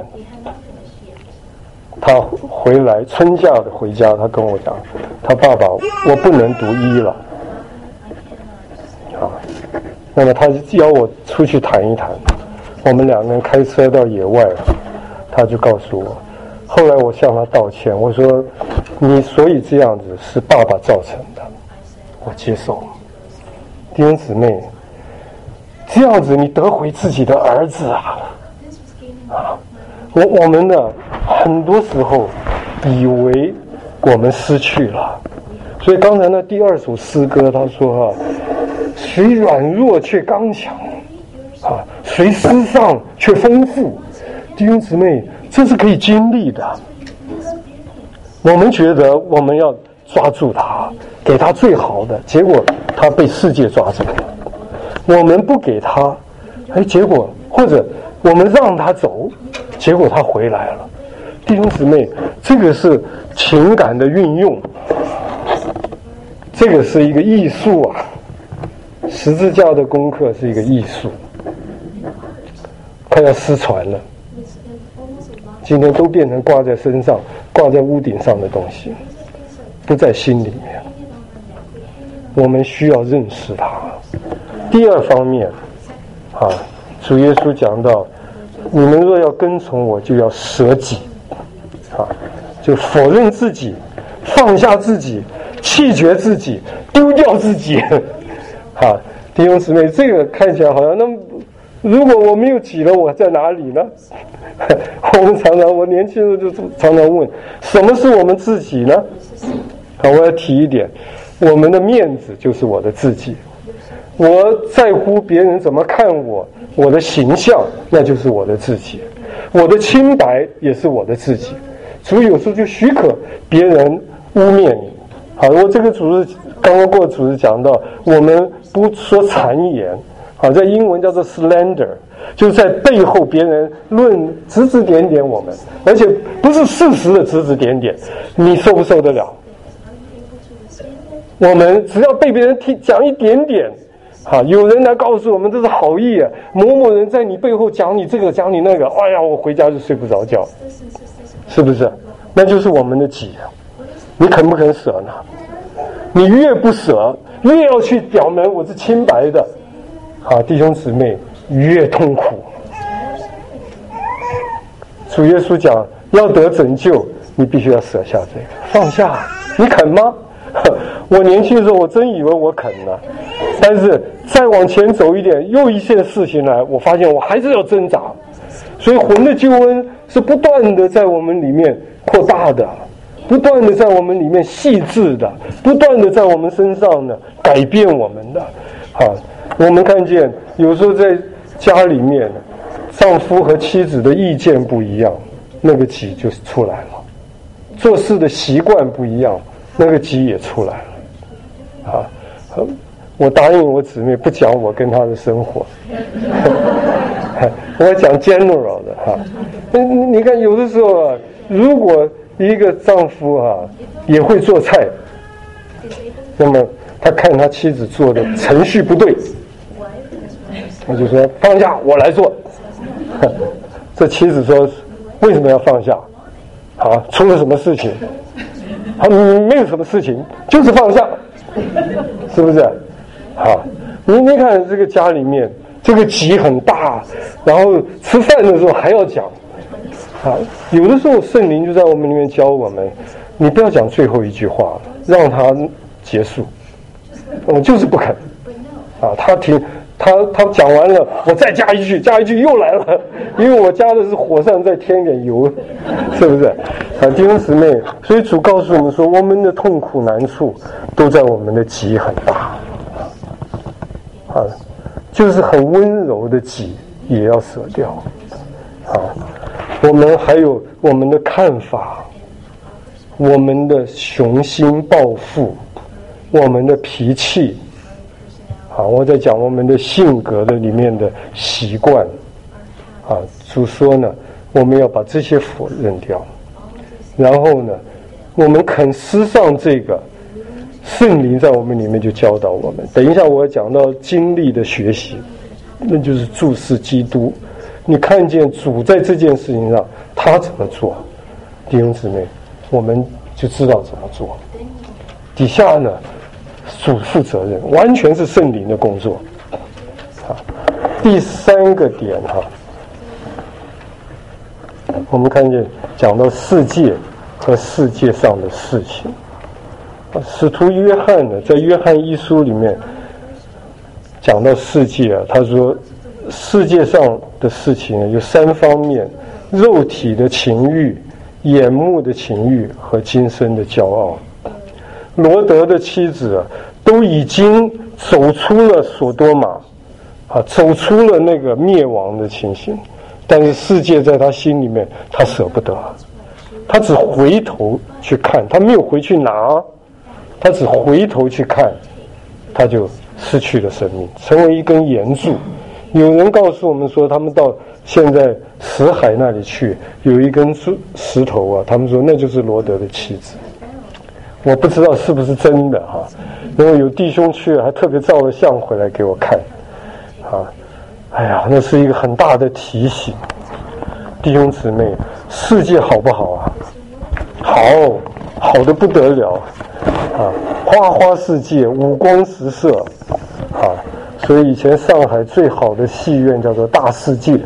他回来春假的回家，他跟我讲，他爸爸，我不能读医了。啊，那么他邀我出去谈一谈，我们两个人开车到野外了，他就告诉我，后来我向他道歉，我说你所以这样子是爸爸造成的，我接受。弟兄姊妹，这样子你得回自己的儿子啊！啊，我我们呢，很多时候以为我们失去了，所以刚才那第二首诗歌他说啊，谁软弱却刚强啊，谁失丧却丰富。弟兄姊妹，这是可以经历的。我们觉得我们要抓住他，给他最好的，结果他被世界抓走了。我们不给他，哎，结果或者我们让他走，结果他回来了。弟兄姊妹，这个是情感的运用，这个是一个艺术啊。十字架的功课是一个艺术，快要失传了。今天都变成挂在身上、挂在屋顶上的东西，不在心里面。我们需要认识它。第二方面，啊，主耶稣讲到，你们若要跟从我，就要舍己，啊，就否认自己，放下自己，弃绝自己，丢掉自己。啊，弟兄姊妹，这个看起来好像那么，如果我没有己了，我在哪里呢？我们常常，我年轻的时候就常常问，什么是我们自己呢？好，我要提一点，我们的面子就是我的自己。我在乎别人怎么看我，我的形象那就是我的自己，我的清白也是我的自己。主有时候就许可别人污蔑你。好，我这个主日刚刚过主日讲到，我们不说谗言，好，在英文叫做 slander， 就是在背后别人论指指点点我们，而且不是事实的指指点点，你受不受得了？我们只要被别人听讲一点点，啊，有人来告诉我们这是好意啊，某某人在你背后讲你这个讲你那个，哎呀，我回家就睡不着觉，是不是？那就是我们的己啊，你肯不肯舍呢？你越不舍，越要去表明我是清白的，啊，弟兄姊妹越痛苦。主耶稣讲，要得拯救，你必须要舍下这个，放下，你肯吗？我年轻的时候，我真以为我肯了，但是再往前走一点，又一件事情来，我发现我还是要挣扎。所以魂的救恩是不断的在我们里面扩大的，不断的在我们里面细致的，不断的在我们身上呢改变我们的。啊，我们看见有时候在家里面，丈夫和妻子的意见不一样，那个己就出来了；做事的习惯不一样，那个己也出来了。啊，我答应我姊妹不讲我跟她的生活，我讲 general 的哈。你看有的时候啊，如果一个丈夫啊也会做菜，那么他看他妻子做的程序不对，他就说放下，我来做。这妻子说为什么要放下？啊，出了什么事情？啊，没有什么事情，就是放下，是不是？啊，你你看这个家里面这个己很大，然后吃饭的时候还要讲。啊，有的时候圣灵就在我们里面教我们，你不要讲最后一句话了，让他结束。我就是不肯。啊，他听他他讲完了，我再加一句，加一句又来了，因为我加的是火上再添点油，是不是？啊，弟兄姊妹，所以主告诉我们说，我们的痛苦难处都在我们的己很大，啊，就是很温柔的己也要舍掉，啊，我们还有我们的看法，我们的雄心抱负，我们的脾气。啊，我在讲我们的性格的里面的习惯，啊，主说呢，我们要把这些否认掉，然后呢，我们肯思上这个，圣灵在我们里面就教导我们。等一下我要讲到经历的学习，那就是注视基督，你看见主在这件事情上他怎么做，弟兄姊妹，我们就知道怎么做。底下呢，主负责任，完全是圣灵的工作。啊，第三个点哈，我们看见讲到世界和世界上的事情。使徒约翰呢，在约翰一书里面讲到世界啊，他说世界上的事情有三方面：肉体的情欲、眼目的情欲和今生的骄傲。罗德的妻子啊，都已经走出了索多玛，啊，走出了那个灭亡的情形，但是世界在他心里面，他舍不得，他只回头去看，他没有回去拿，他只回头去看，他就失去了生命，成为一根岩柱。有人告诉我们说，他们到现在死海那里去，有一根石头啊，他们说那就是罗德的妻子。我不知道是不是真的哈，然后有弟兄去还特别照了相回来给我看，啊，哎呀，那是一个很大的提醒，弟兄姊妹，世界好不好啊？好，好的不得了，啊，花花世界，五光十色，啊，所以以前上海最好的戏院叫做大世界，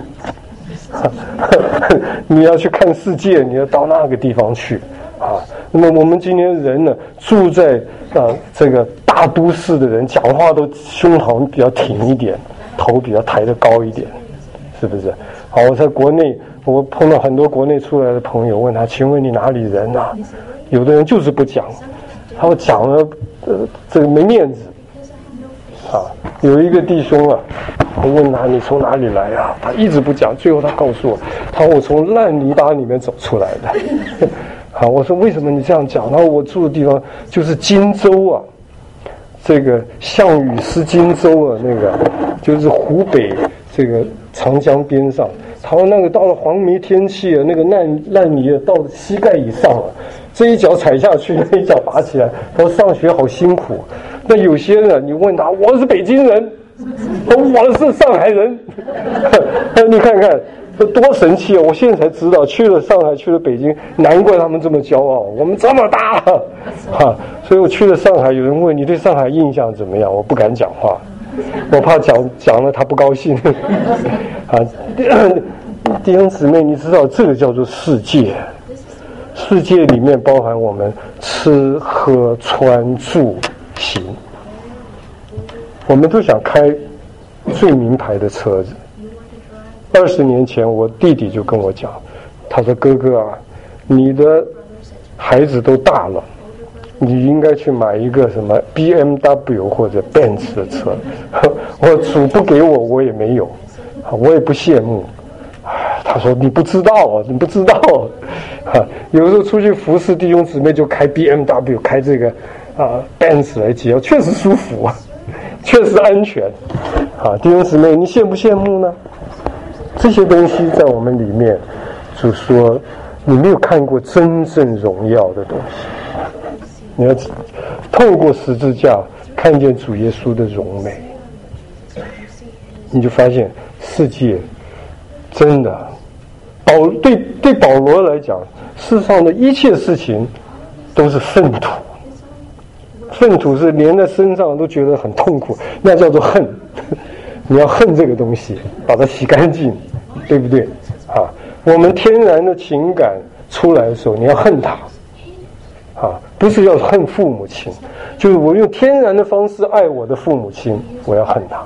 你要去看世界，你要到那个地方去。啊，那么我们今天人呢，住在啊这个大都市的人，讲话都胸膛比较挺一点，头比较抬得高一点，是不是？好，我在国内，我碰到很多国内出来的朋友，问他，请问你哪里人啊？有的人就是不讲，他说讲了，呃，这个没面子。啊，有一个弟兄啊，我问他你从哪里来啊？他一直不讲，最后他告诉我，他说我从烂泥巴里面走出来的。好，我说为什么你这样讲？然后我住的地方就是荆州啊，这个项羽失荆州啊，那个就是湖北这个长江边上。他说那个到了黄梅天气啊，那个烂烂泥啊到膝盖以上了，这一脚踩下去，那一脚拔起来。他说上学好辛苦。那有些人你问他，我是北京人，我是上海人，你看看。多神气啊！我现在才知道，去了上海，去了北京，难怪他们这么骄傲。我们这么大，哈！所以我去了上海，有人问你对上海印象怎么样，我不敢讲话，我怕讲讲了他不高兴。啊，弟兄姊妹，你知道这个叫做世界，世界里面包含我们吃喝穿住行，我们都想开最名牌的车子。二十年前，我弟弟就跟我讲，他说：“哥哥啊，你的孩子都大了，你应该去买一个什么 B M W 或者 Benz 的车。”我主不给我，我也没有，我也不羡慕。他说：“你不知道啊，你不知道啊。”有时候出去服侍弟兄姊妹，就开 B M W， 开这个啊 Benz 来接，确实舒服啊，确实安全啊。弟兄姊妹，你羡不羡慕呢？这些东西在我们里面，就说你没有看过真正荣耀的东西，你要透过十字架看见主耶稣的荣美，你就发现世界真的保对对保罗来讲，世上的一切事情都是粪土，粪土是连在身上都觉得很痛苦，那叫做恨。你要恨这个东西，把它洗干净，对不对啊？我们天然的情感出来的时候，你要恨它啊，不是要恨父母亲，就是我用天然的方式爱我的父母亲，我要恨他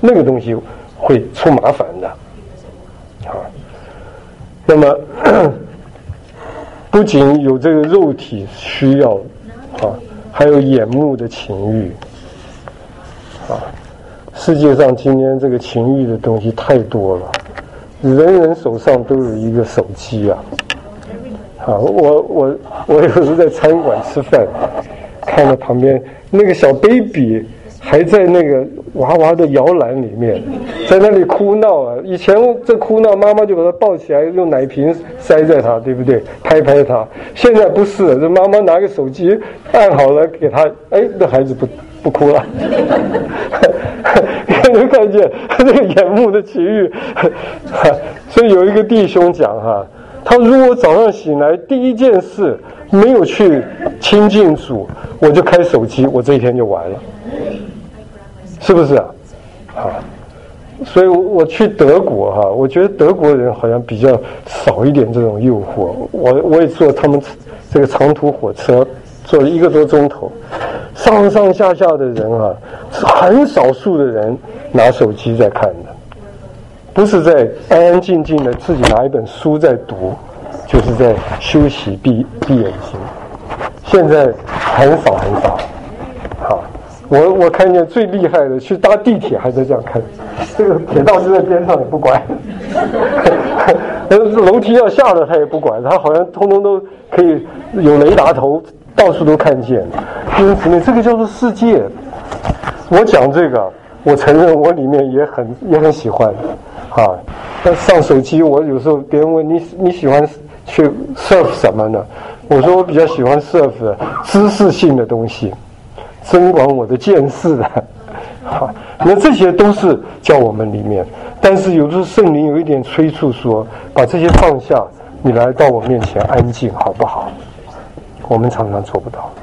那个东西会出麻烦的。啊，那么不仅有这个肉体需要啊，还有眼目的情欲啊。世界上今天这个情欲的东西太多了，人人手上都有一个手机啊。啊，我我我有时候在餐馆吃饭，看到旁边那个小 baby 还在那个娃娃的摇篮里面，在那里哭闹啊。以前这哭闹，妈妈就把他抱起来，用奶瓶塞在他，对不对？拍拍他。现在不是，这妈妈拿个手机按好了给他，哎，那孩子不不哭了。你就看见这个眼目的情欲。所以有一个弟兄讲哈，他如果早上醒来第一件事没有去亲近主，我就开手机，我这一天就完了。是不是啊？啊，所以我去德国哈，我觉得德国人好像比较少一点这种诱惑。我我也坐他们这个长途火车，坐了一个多钟头，上上下下的人啊，是很少数的人拿手机在看的，不是在安安静静的自己拿一本书在读，就是在休息闭闭眼睛。现在很少很少，好。我我看见最厉害的，去搭地铁还在这样看，这个铁道就在边上也不管，楼梯要下了他也不管，他好像通通都可以有雷达头，到处都看见。弟兄姊妹，这个叫做世界。我讲这个，我承认我里面也很也很喜欢啊。但上手机，我有时候别人问你你喜欢去 surf 什么呢？我说我比较喜欢 surf 知识性的东西。增广我的见识的，好，那这些都是叫我们里面，但是有的时候圣灵有一点催促说，把这些放下，你来到我面前安静，好不好？我们常常做不到。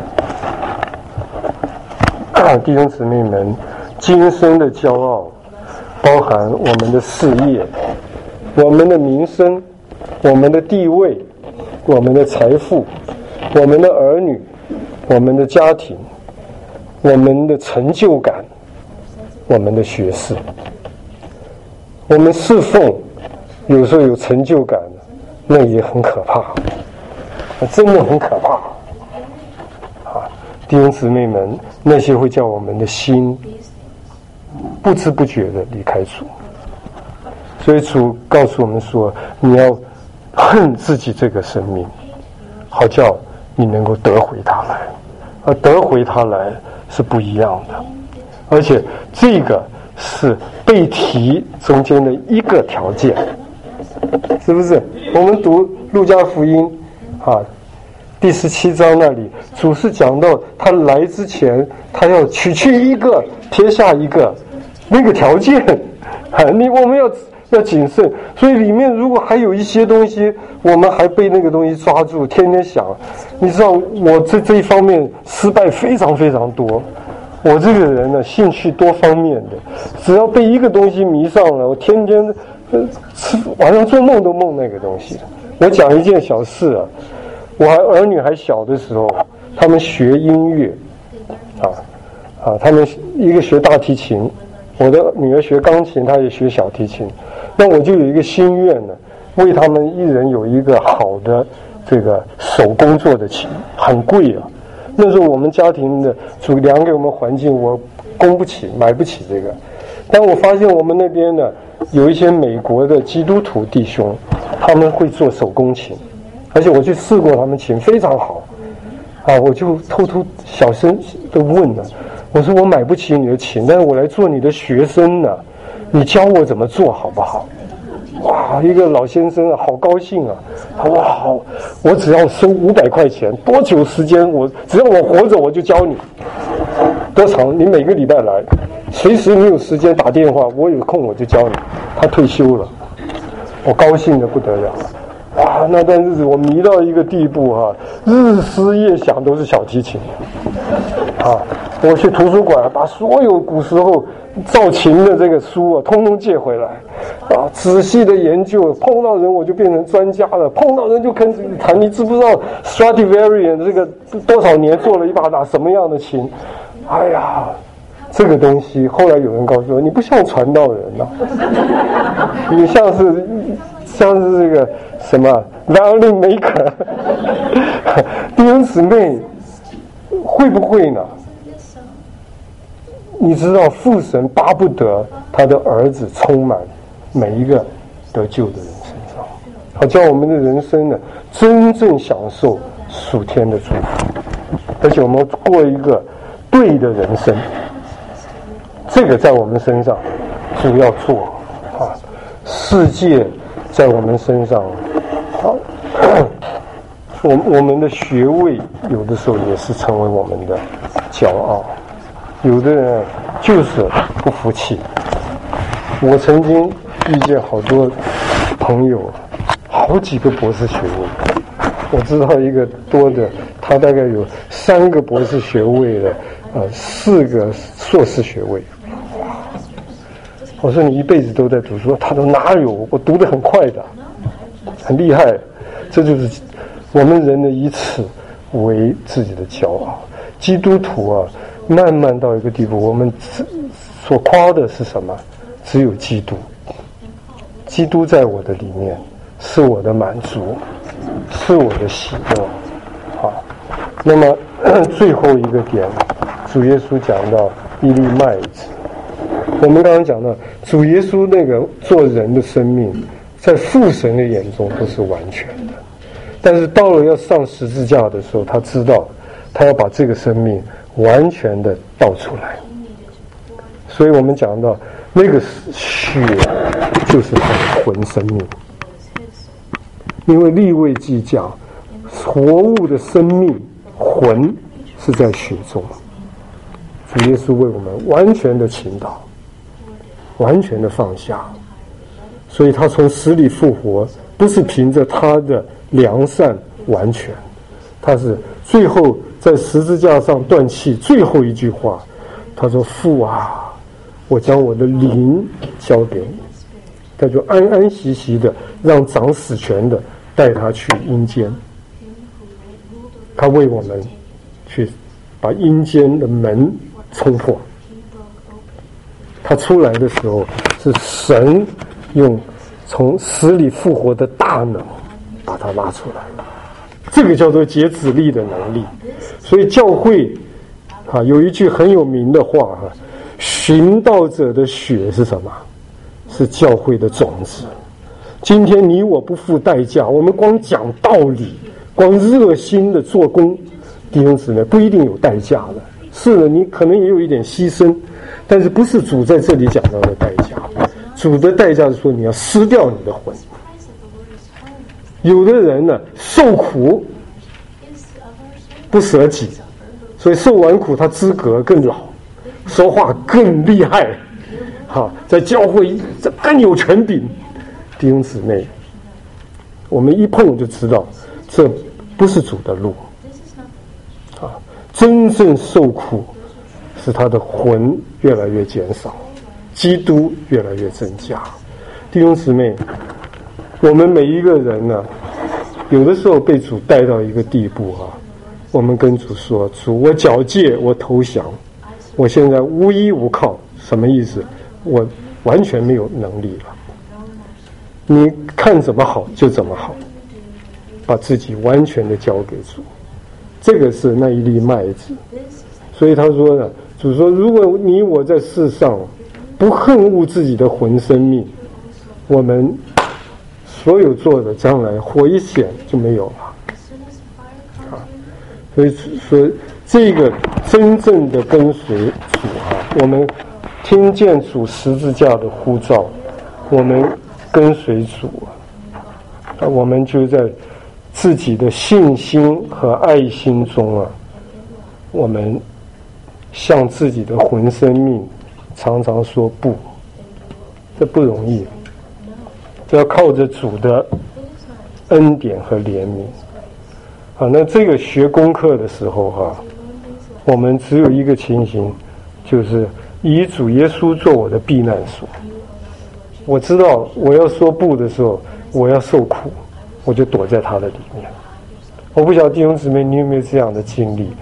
啊，弟兄姊妹们，今生的骄傲，包含我们的事业、我们的名声、我们的地位、我们的财富、我们的儿女、我们的家庭。我们的成就感，我们的学识，我们侍奉，有时候有成就感，那也很可怕，真的很可怕。啊，弟兄姊妹们，那些会叫我们的心不知不觉的离开主。所以主告诉我们说，你要恨自己这个生命，好叫你能够得回他来，而得回他来。是不一样的，而且这个是被提中间的一个条件，是不是？我们读路加福音啊，第十七章那里，主是讲到他来之前，他要取去一个，撇下一个，那个条件啊，你我们要要谨慎。所以里面如果还有一些东西，我们还被那个东西抓住，天天想。你知道我这这一方面失败非常非常多，我这个人呢兴趣多方面的，只要被一个东西迷上了，我天天呃吃晚上做梦都梦那个东西。我讲一件小事啊，我还儿女还小的时候，他们学音乐，啊啊，他们一个学大提琴，我的女儿学钢琴，她也学小提琴，那我就有一个心愿呢，为他们一人有一个好的。这个手工做的琴很贵啊，那时候我们家庭的主量给我们环境，我供不起，买不起这个。但我发现我们那边呢，有一些美国的基督徒弟兄，他们会做手工琴，而且我去试过他们琴，非常好。啊，我就偷偷小声的问了，我说我买不起你的琴，但是我来做你的学生呢，你教我怎么做好不好？哇，一个老先生啊，好高兴啊！哇，好，我只要收五百块钱，多久时间我只要我活着我就教你，多长？你每个礼拜来，随时你有时间打电话，我有空我就教你。他退休了，我高兴的不得了。哇，那段日子我迷到一个地步啊，日思夜想都是小提琴啊！我去图书馆把所有古时候造琴的这个书啊，通通借回来啊，仔细的研究。碰到人我就变成专家了，碰到人就跟你谈。你知不知道 Stradivarius 这个多少年做了一把打什么样的琴？哎呀， 这个东西，后来有人告诉我，你不像传道人呐、啊，你像是像是这个什么 learning maker。弟兄姊妹，会不会呢？你知道父神巴不得他的儿子充满每一个得救的人身上，好叫我们的人生呢真正享受属天的祝福，而且我们过一个对的人生。这个在我们身上主要做啊，世界在我们身上啊，我我们的学位有的时候也是成为我们的骄傲。有的人就是不服气。我曾经遇见好多朋友，好几个博士学位。我知道一个多的，他大概有三个博士学位的，呃，四个硕士学位。我说你一辈子都在读书，他说哪有？我读得很快的，很厉害。这就是我们人的以此为自己的骄傲。基督徒啊，慢慢到一个地步，我们所夸的是什么？只有基督。基督在我的里面，是我的满足，是我的喜乐。好，那么最后一个点，主耶稣讲到一粒麦子。我们刚刚讲到，主耶稣那个做人的生命，在父神的眼中都是完全的，但是到了要上十字架的时候，他知道他要把这个生命完全的倒出来。所以我们讲到那个血就是他的魂生命，因为利未记讲活物的生命魂是在血中，主耶稣为我们完全的倾倒，完全的放下，所以他从死里复活，不是凭着他的良善完全，他是最后在十字架上断气，最后一句话，他说：“父啊，我将我的灵交给你。”他就安安息息的让掌死权的带他去阴间，他为我们去把阴间的门冲破。他出来的时候是神用从死里复活的大能把他拉出来，这个叫做解子力的能力。所以教会啊有一句很有名的话哈、啊，寻道者的血是什么？是教会的种子。今天你我不付代价，我们光讲道理，光热心的做工，弟兄姊妹不一定有代价的。是的，你可能也有一点牺牲，但是不是主在这里讲到的代价。主的代价是说你要失掉你的魂。有的人呢受苦不舍己，所以受完苦他资格更老，说话更厉害，好，在教会这更有权柄。弟兄姊妹，我们一碰就知道这不是主的路啊！真正受苦使他的魂越来越减少，基督越来越增加。弟兄姊妹，我们每一个人呢，有的时候被主带到一个地步啊，我们跟主说：“主，我缴械，我投降，我现在无依无靠。”什么意思？我完全没有能力了。你看怎么好就怎么好，把自己完全的交给主。这个是那一粒麦子。所以他说呢，主说：“如果你我在世上不恨恶自己的魂生命，我们所有做的将来火一显就没有了。”啊，所以说这个真正的跟随主啊，我们听见主十字架的呼召，我们跟随主啊，我们就在自己的信心和爱心中啊，我们向自己的魂生命常常说不，这不容易，这要靠着主的恩典和怜悯啊。那这个学功课的时候哈、啊，我们只有一个情形，就是以主耶稣做我的避难所。我知道我要说不的时候，我要受苦，我就躲在他的里面。我不晓得弟兄姊妹你有没有这样的经历，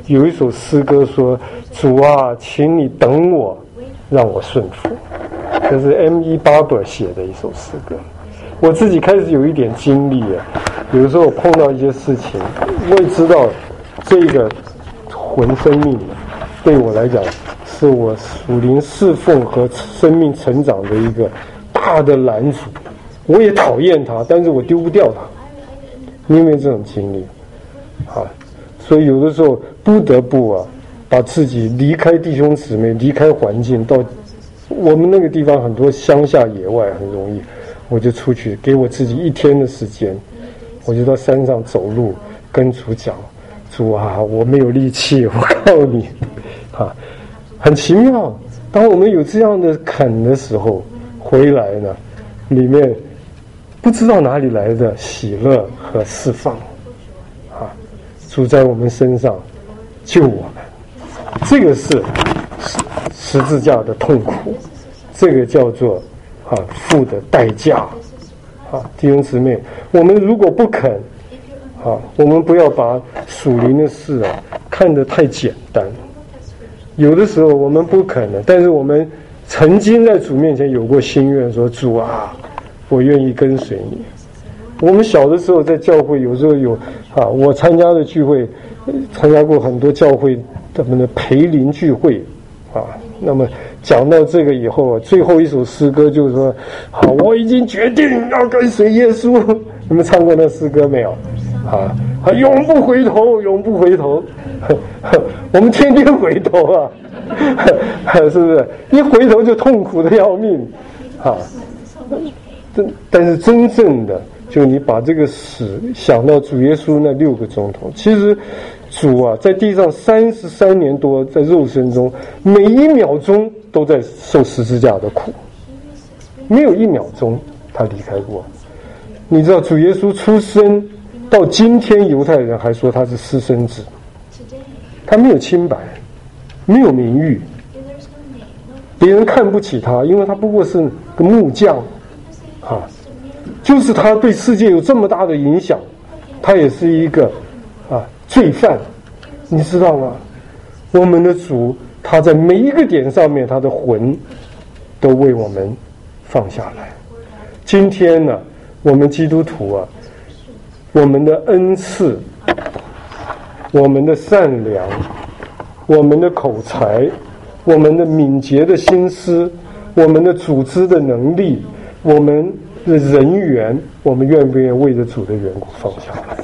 有一首诗歌说：“主啊，请你等我，让我顺服。”这是 M E Barber 写的一首诗歌。我自己开始有一点经历啊，有的时候我碰到一些事情，我也知道这个魂生命对我来讲是我属灵侍奉和生命成长的一个大的拦阻。我也讨厌它，但是我丢不掉它。你有没有这种经历？啊，所以有的时候不得不啊，把自己离开弟兄姊妹，离开环境，到我们那个地方很多乡下野外很容易，我就出去，给我自己一天的时间，我就到山上走路，跟主讲：主啊，我没有力气，我靠你！啊，很奇妙。当我们有这样的坎的时候，回来呢，里面不知道哪里来的喜乐和释放，啊，主在我们身上救我们，这个是十十字架的痛苦，这个叫做啊付的代价，啊，弟兄姊妹，我们如果不肯，啊，我们不要把属灵的事啊看得太简单，有的时候我们不肯的，但是我们曾经在主面前有过心愿，说主啊，我愿意跟随你。我们小的时候在教会，有时候有啊，我参加的聚会，参加过很多教会他们的培灵聚会啊。那么讲到这个以后，最后一首诗歌就是说：好，我已经决定要跟随耶稣。你们唱过那诗歌没有？啊，永不回头，永不回头。我们天天回头啊，是不是？一回头就痛苦的要命啊！但是真正的，就你把这个死想到主耶稣那六个钟头，其实主啊，在地上三十三年多，在肉身中，每一秒钟都在受十字架的苦，没有一秒钟他离开过。你知道，主耶稣出生到今天，犹太人还说他是私生子，他没有清白，没有名誉，别人看不起他，因为他不过是个木匠。啊，就是他对世界有这么大的影响，他也是一个啊罪犯，你知道吗？我们的主，他在每一个点上面，他的魂都为我们放下来。今天呢，我们基督徒啊，我们的恩赐，我们的善良，我们的口才，我们的敏捷的心思，我们的组织的能力，我们的人缘，我们愿不愿意为着主的缘故放下来？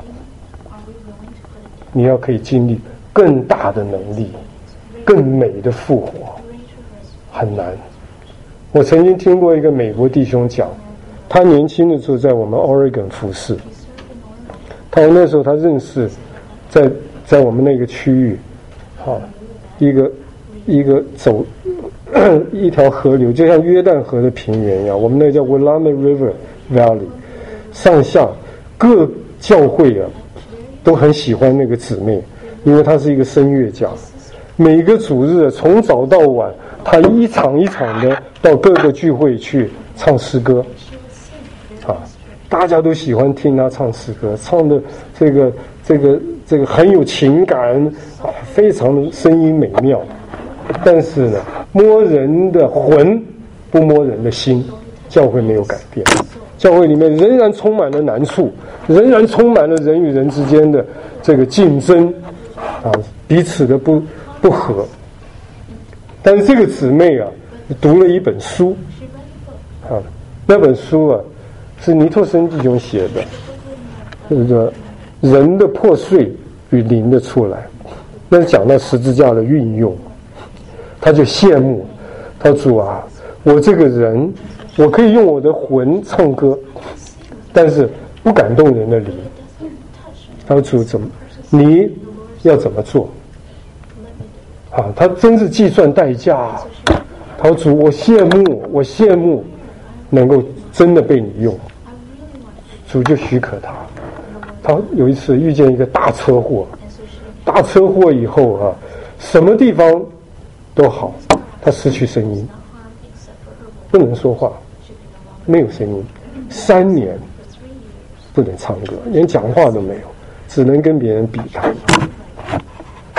你要可以经历更大的能力，更美的复活，很难。我曾经听过一个美国弟兄讲，他年轻的时候在我们 Oregon 服侍，他那时候他认识在在我们那个区域，啊，一个一个走。一条河流，就像约旦河的平原一样，我们那叫 Willamette River Valley， 上下各教会啊都很喜欢那个姊妹，因为她是一个声乐家，每个主日从早到晚，她一场一场的到各个聚会去唱诗歌，啊，大家都喜欢听她唱诗歌，唱的这个这个这个很有情感啊，非常的声音美妙。但是呢，摸人的魂，不摸人的心，教会没有改变。教会里面仍然充满了难处，仍然充满了人与人之间的这个竞争，啊，彼此的不不和。但是这个姊妹啊，读了一本书，啊，那本书啊，是尼托生弟兄写的，这个人的破碎与灵的出来，那是讲到十字架的运用。他就羡慕，他说主啊，我这个人，我可以用我的魂唱歌，但是不感动人的灵。他说主怎么，你要怎么做？啊，他真是计算代价。他说主，我羡慕，我羡慕能够真的被你用。主就许可他。他有一次遇见一个大车祸，大车祸以后啊，什么地方都好，他失去声音，不能说话，没有声音，三年不能唱歌，连讲话都没有，只能跟别人比谈。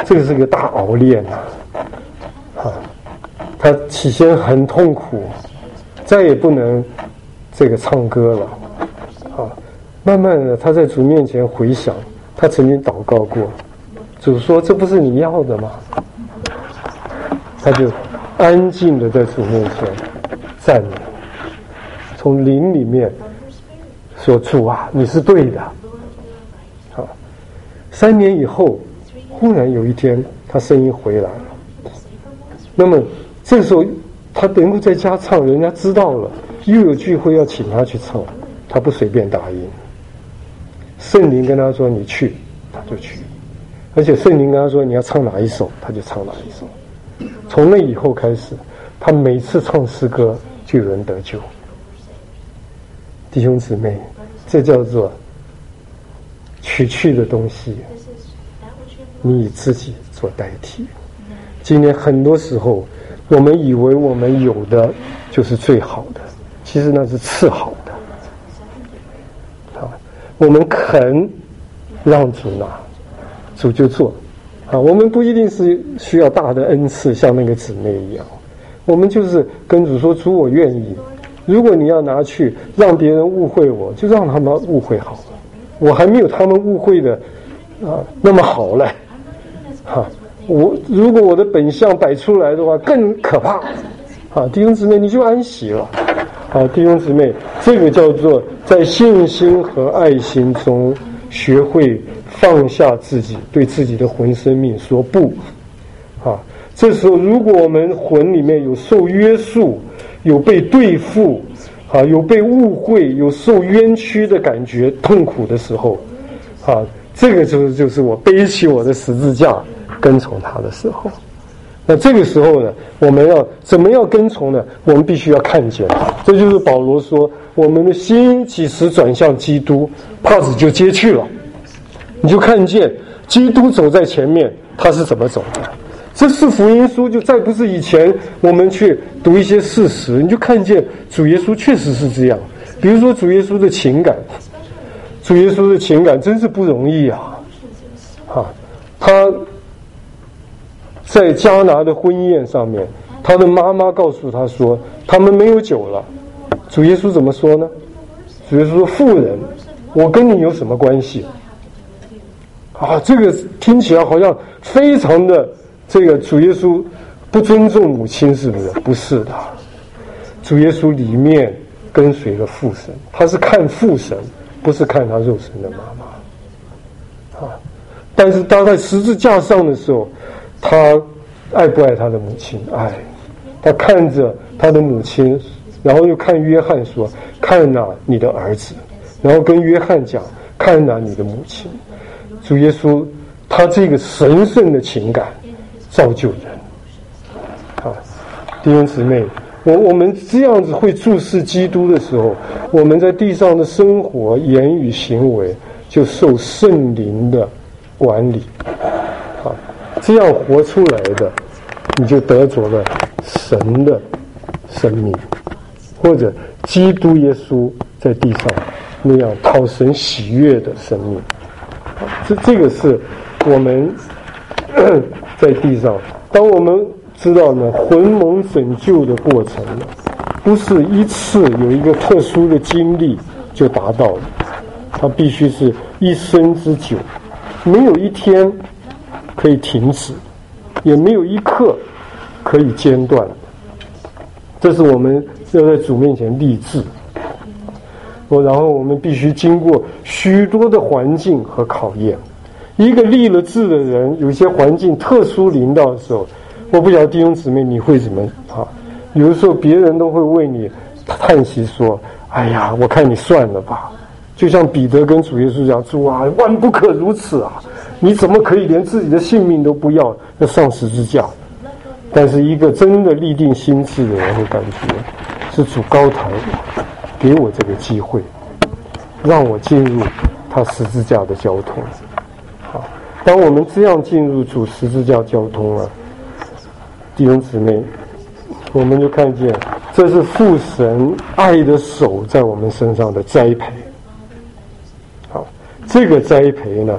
这个是个大熬炼啊！啊，他起先很痛苦，再也不能这个唱歌了。啊，慢慢的他在主面前回想，他曾经祷告过，主说：“这不是你要的吗？”他就安静的在主面前赞美，从灵里面说：“主啊，你是对的。”好，三年以后，忽然有一天，他声音回来了。那么这个时候，他能够在家唱，人家知道了，又有聚会要请他去唱，他不随便答应。圣灵跟他说：“你去。”他就去，而且圣灵跟他说：“你要唱哪一首？”他就唱哪一首。从那以后开始，他每次唱诗歌就有人得救。弟兄姊妹，这叫做取去的东西，你以自己做代替。今天很多时候，我们以为我们有的就是最好的，其实那是次好的。啊，我们肯让主拿，主就做。啊，我们不一定是需要大的恩赐，像那个姊妹一样，我们就是跟主说：“主，我愿意。如果你要拿去让别人误会我，就让他们误会好了。我还没有他们误会的啊那么好嘞。哈、啊，我如果我的本相摆出来的话，更可怕。啊，弟兄姊妹，你就安息了。啊，弟兄姊妹，这个叫做在信心和爱心中学会放下自己，对自己的魂生命说不。啊，这时候如果我们魂里面有受约束，有被对付，啊，有被误会，有受冤屈的感觉，痛苦的时候，啊，这个就是就是我背起我的十字架跟从他的时候。那这个时候呢，我们要怎么样跟从呢？我们必须要看见，这就是保罗说，我们的心几时转向基督，帕子就揭去了。你就看见基督走在前面，他是怎么走的。这是福音书，就再不是以前我们去读一些事实，你就看见主耶稣确实是这样。比如说主耶稣的情感，主耶稣的情感真是不容易啊！啊，他在迦拿的婚宴上面，他的妈妈告诉他说他们没有酒了。主耶稣怎么说呢？主耶稣说：“妇人，我跟你有什么关系？”啊，这个听起来好像非常的这个主耶稣不尊重母亲，是不是？不是的，主耶稣里面跟随了父神，他是看父神，不是看他肉身的妈妈。啊，但是他在十字架上的时候，他爱不爱他的母亲？爱。他看着他的母亲，然后又看约翰说：“看哪，你的儿子。”然后跟约翰讲：“看哪，你的母亲。”主耶稣他这个神圣的情感造就人。啊，弟兄姊妹，我我们这样子会注视基督的时候，我们在地上的生活、言语、行为就受圣灵的管理。啊，这样活出来的，你就得着了神的生命，或者基督耶稣在地上那样讨神喜悦的生命。这这个是我们在地上，当我们知道呢，魂蒙拯救的过程呢，不是一次有一个特殊的经历就达到了，它必须是一生之久，没有一天可以停止，也没有一刻可以间断。这是我们要在主面前立志。然后我们必须经过许多的环境和考验。一个立了志的人，有些环境特殊临到的时候，我不晓得弟兄姊妹你会怎么啊？有的时候别人都会为你叹息说：“哎呀，我看你算了吧。”就像彼得跟主耶稣讲：“主啊，万不可如此啊！你怎么可以连自己的性命都不要，要上十字架？”但是一个真的立定心志的人会感觉是主高抬我，给我这个机会，让我进入他十字架的交通。好，当我们这样进入主十字架交通了，弟兄姊妹，我们就看见这是父神爱的手在我们身上的栽培。好，这个栽培呢，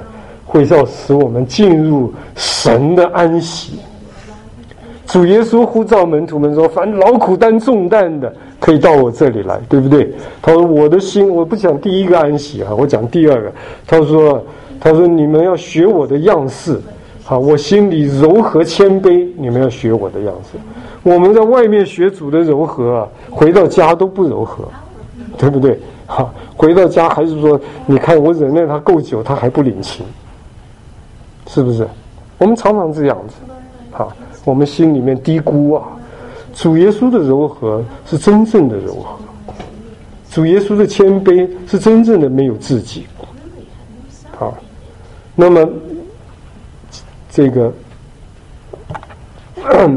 会要使我们进入神的安息。主耶稣呼召门徒们说：“凡劳苦担重担的，可以到我这里来，对不对？”他说：“我的心，我不讲第一个安息啊，我讲第二个。他说：“他说你们要学我的样式，好，我心里柔和谦卑，你们要学我的样式。我们在外面学主的柔和啊，回到家都不柔和，对不对？好，回到家还是说，你看我忍耐他够久，他还不领情，是不是？我们常常这样子，好。”我们心里面低估啊，主耶稣的柔和是真正的柔和，主耶稣的谦卑是真正的没有自己。好，那么这个啊，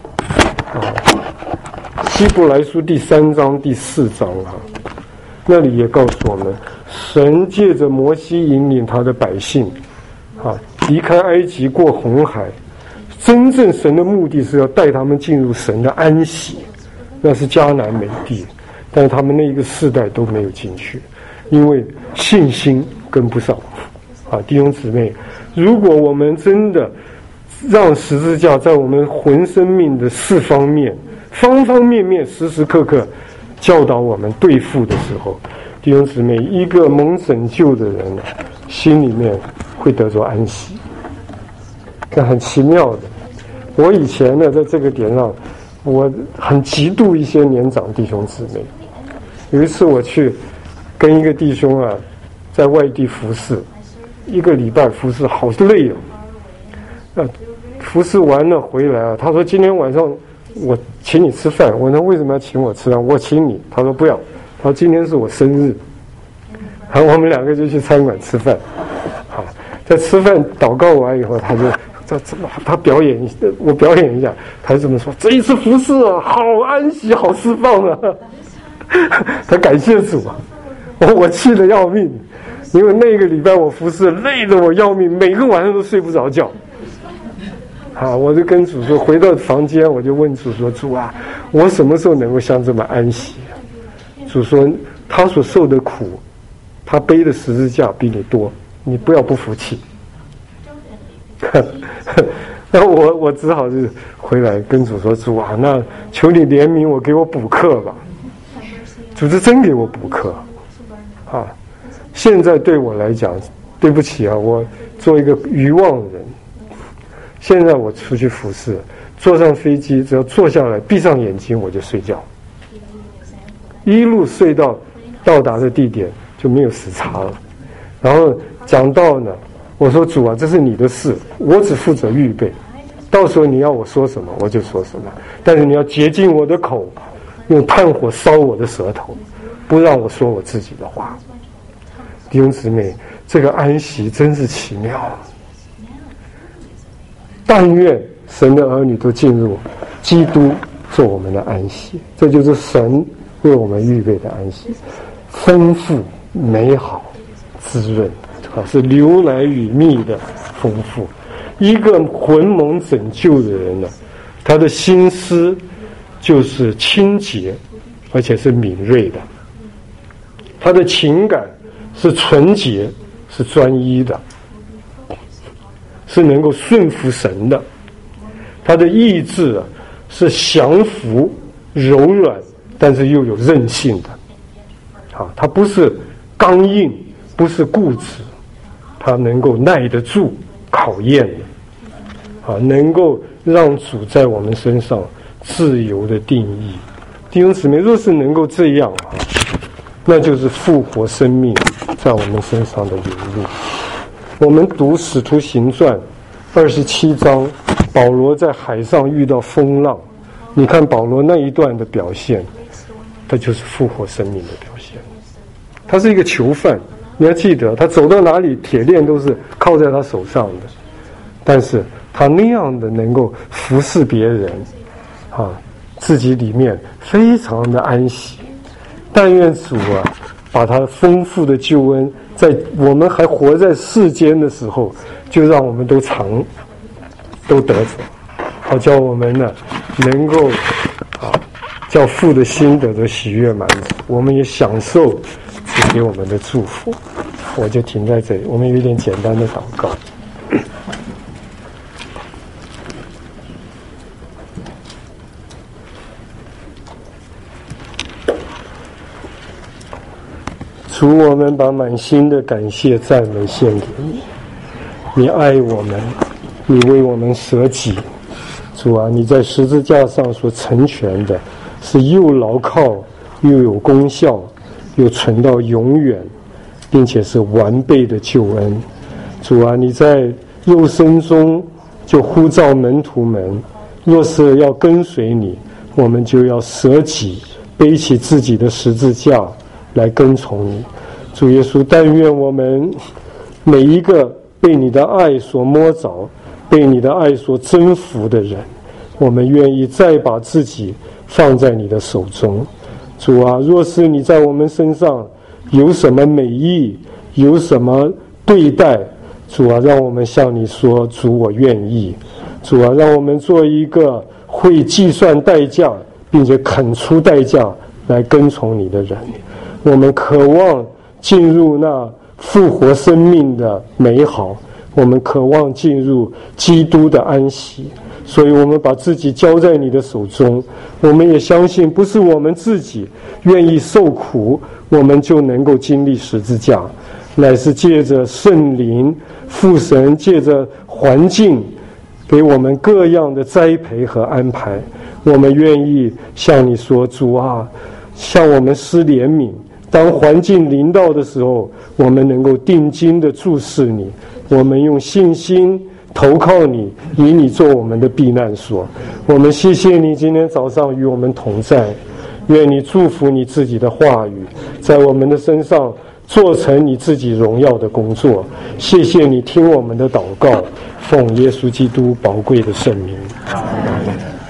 希伯来书第三章第四章啊，那里也告诉我们，神借着摩西引领他的百姓啊，离开埃及过红海。真正神的目的是要带他们进入神的安息，那是迦南美地，但是他们那一个世代都没有进去，因为信心跟不上。啊，弟兄姊妹，如果我们真的让十字架在我们魂生命的四方面、方方面面、时时刻刻教导我们对付的时候，弟兄姊妹，一个蒙拯救的人呢，心里面会得着安息。这很奇妙的。我以前呢，在这个点上，我很嫉妒一些年长弟兄姊妹。有一次我去跟一个弟兄啊，在外地服侍，一个礼拜服侍，好累哦。呃，服侍完了回来啊，他说今天晚上我请你吃饭。我说为什么要请我吃饭？我请你。他说不要，他说今天是我生日。然后我们两个就去餐馆吃饭。好，在吃饭祷告完以后，他就。他他表演，我表演一下，他就这么说：“这一次服侍啊，好安息，好释放啊！”他感谢主啊，我我气得要命，因为那个礼拜我服侍累得我要命，每个晚上都睡不着觉。啊，我就跟主说，回到房间我就问主说：“主啊，我什么时候能够像这么安息啊？”主说：“他所受的苦，他背的十字架比你多，你不要不服气。”那我我只好是回来跟主说：“主啊，那求你怜悯我，给我补课吧。”主是真给我补课啊！现在对我来讲，对不起啊，我做一个愚妄人。现在我出去服侍，坐上飞机，只要坐下来，闭上眼睛我就睡觉，一路睡到到达的地点就没有时差了。然后讲到呢。我说主啊，这是你的事，我只负责预备。到时候你要我说什么，我就说什么。但是你要洁净我的口，用炭火烧我的舌头，不让我说我自己的话。弟兄姊妹，这个安息真是奇妙。但愿神的儿女都进入基督做我们的安息，这就是神为我们预备的安息，丰富、美好、滋润。啊，是流奶与蜜的丰富。一个魂蒙拯救的人呢，他的心思就是清洁，而且是敏锐的；他的情感是纯洁，是专一的，是能够顺服神的；他的意志啊，是降服、柔软，但是又有韧性的。啊，他不是刚硬，不是固执。他能够耐得住考验的，啊，能够让主在我们身上自由的定义。弟兄姊妹，若是能够这样啊，那就是复活生命在我们身上的涌入。我们读《使徒行传》二十七章，保罗在海上遇到风浪，你看保罗那一段的表现，它就是复活生命的表现。他是一个囚犯。你要记得，他走到哪里，铁链都是靠在他手上的，但是他那样的能够服侍别人，啊，自己里面非常的安息。但愿主啊，把他丰富的救恩，在我们还活在世间的时候，就让我们都尝，都得着，好叫我们呢能够啊，叫父的心得着喜悦满足，我们也享受主给我们的祝福。 我就停在这里。我们有一点简单的祷告。主，我们把满心的感谢赞美献给你。你爱我们，你为我们舍己。主啊，你在十字架上所成全的是又牢靠又有功效又存到永远，并且是完备的救恩。主啊，你在肉身中就呼召门徒们，若是要跟随你，我们就要舍己，背起自己的十字架来跟从你。主耶稣，但愿我们每一个被你的爱所摸着，被你的爱所征服的人，我们愿意再把自己放在你的手中。主啊，若是你在我们身上有什么美意，有什么对待，主啊，让我们向你说，主，我愿意。主啊，让我们做一个会计算代价并且肯出代价来跟从你的人。我们渴望进入那复活生命的美好，我们渴望进入基督的安息，所以我们把自己交在你的手中。我们也相信，不是我们自己愿意受苦，我们就能够经历十字架，乃是借着圣灵、父神，借着环境给我们各样的栽培和安排。我们愿意向你说，主啊，向我们施怜悯。当环境临到的时候，我们能够定睛地注视你，我们用信心投靠你，以你做我们的避难所。我们谢谢你今天早上与我们同在，愿你祝福你自己的话语在我们的身上做成你自己荣耀的工作。谢谢你听我们的祷告，奉耶稣基督宝贵的圣名。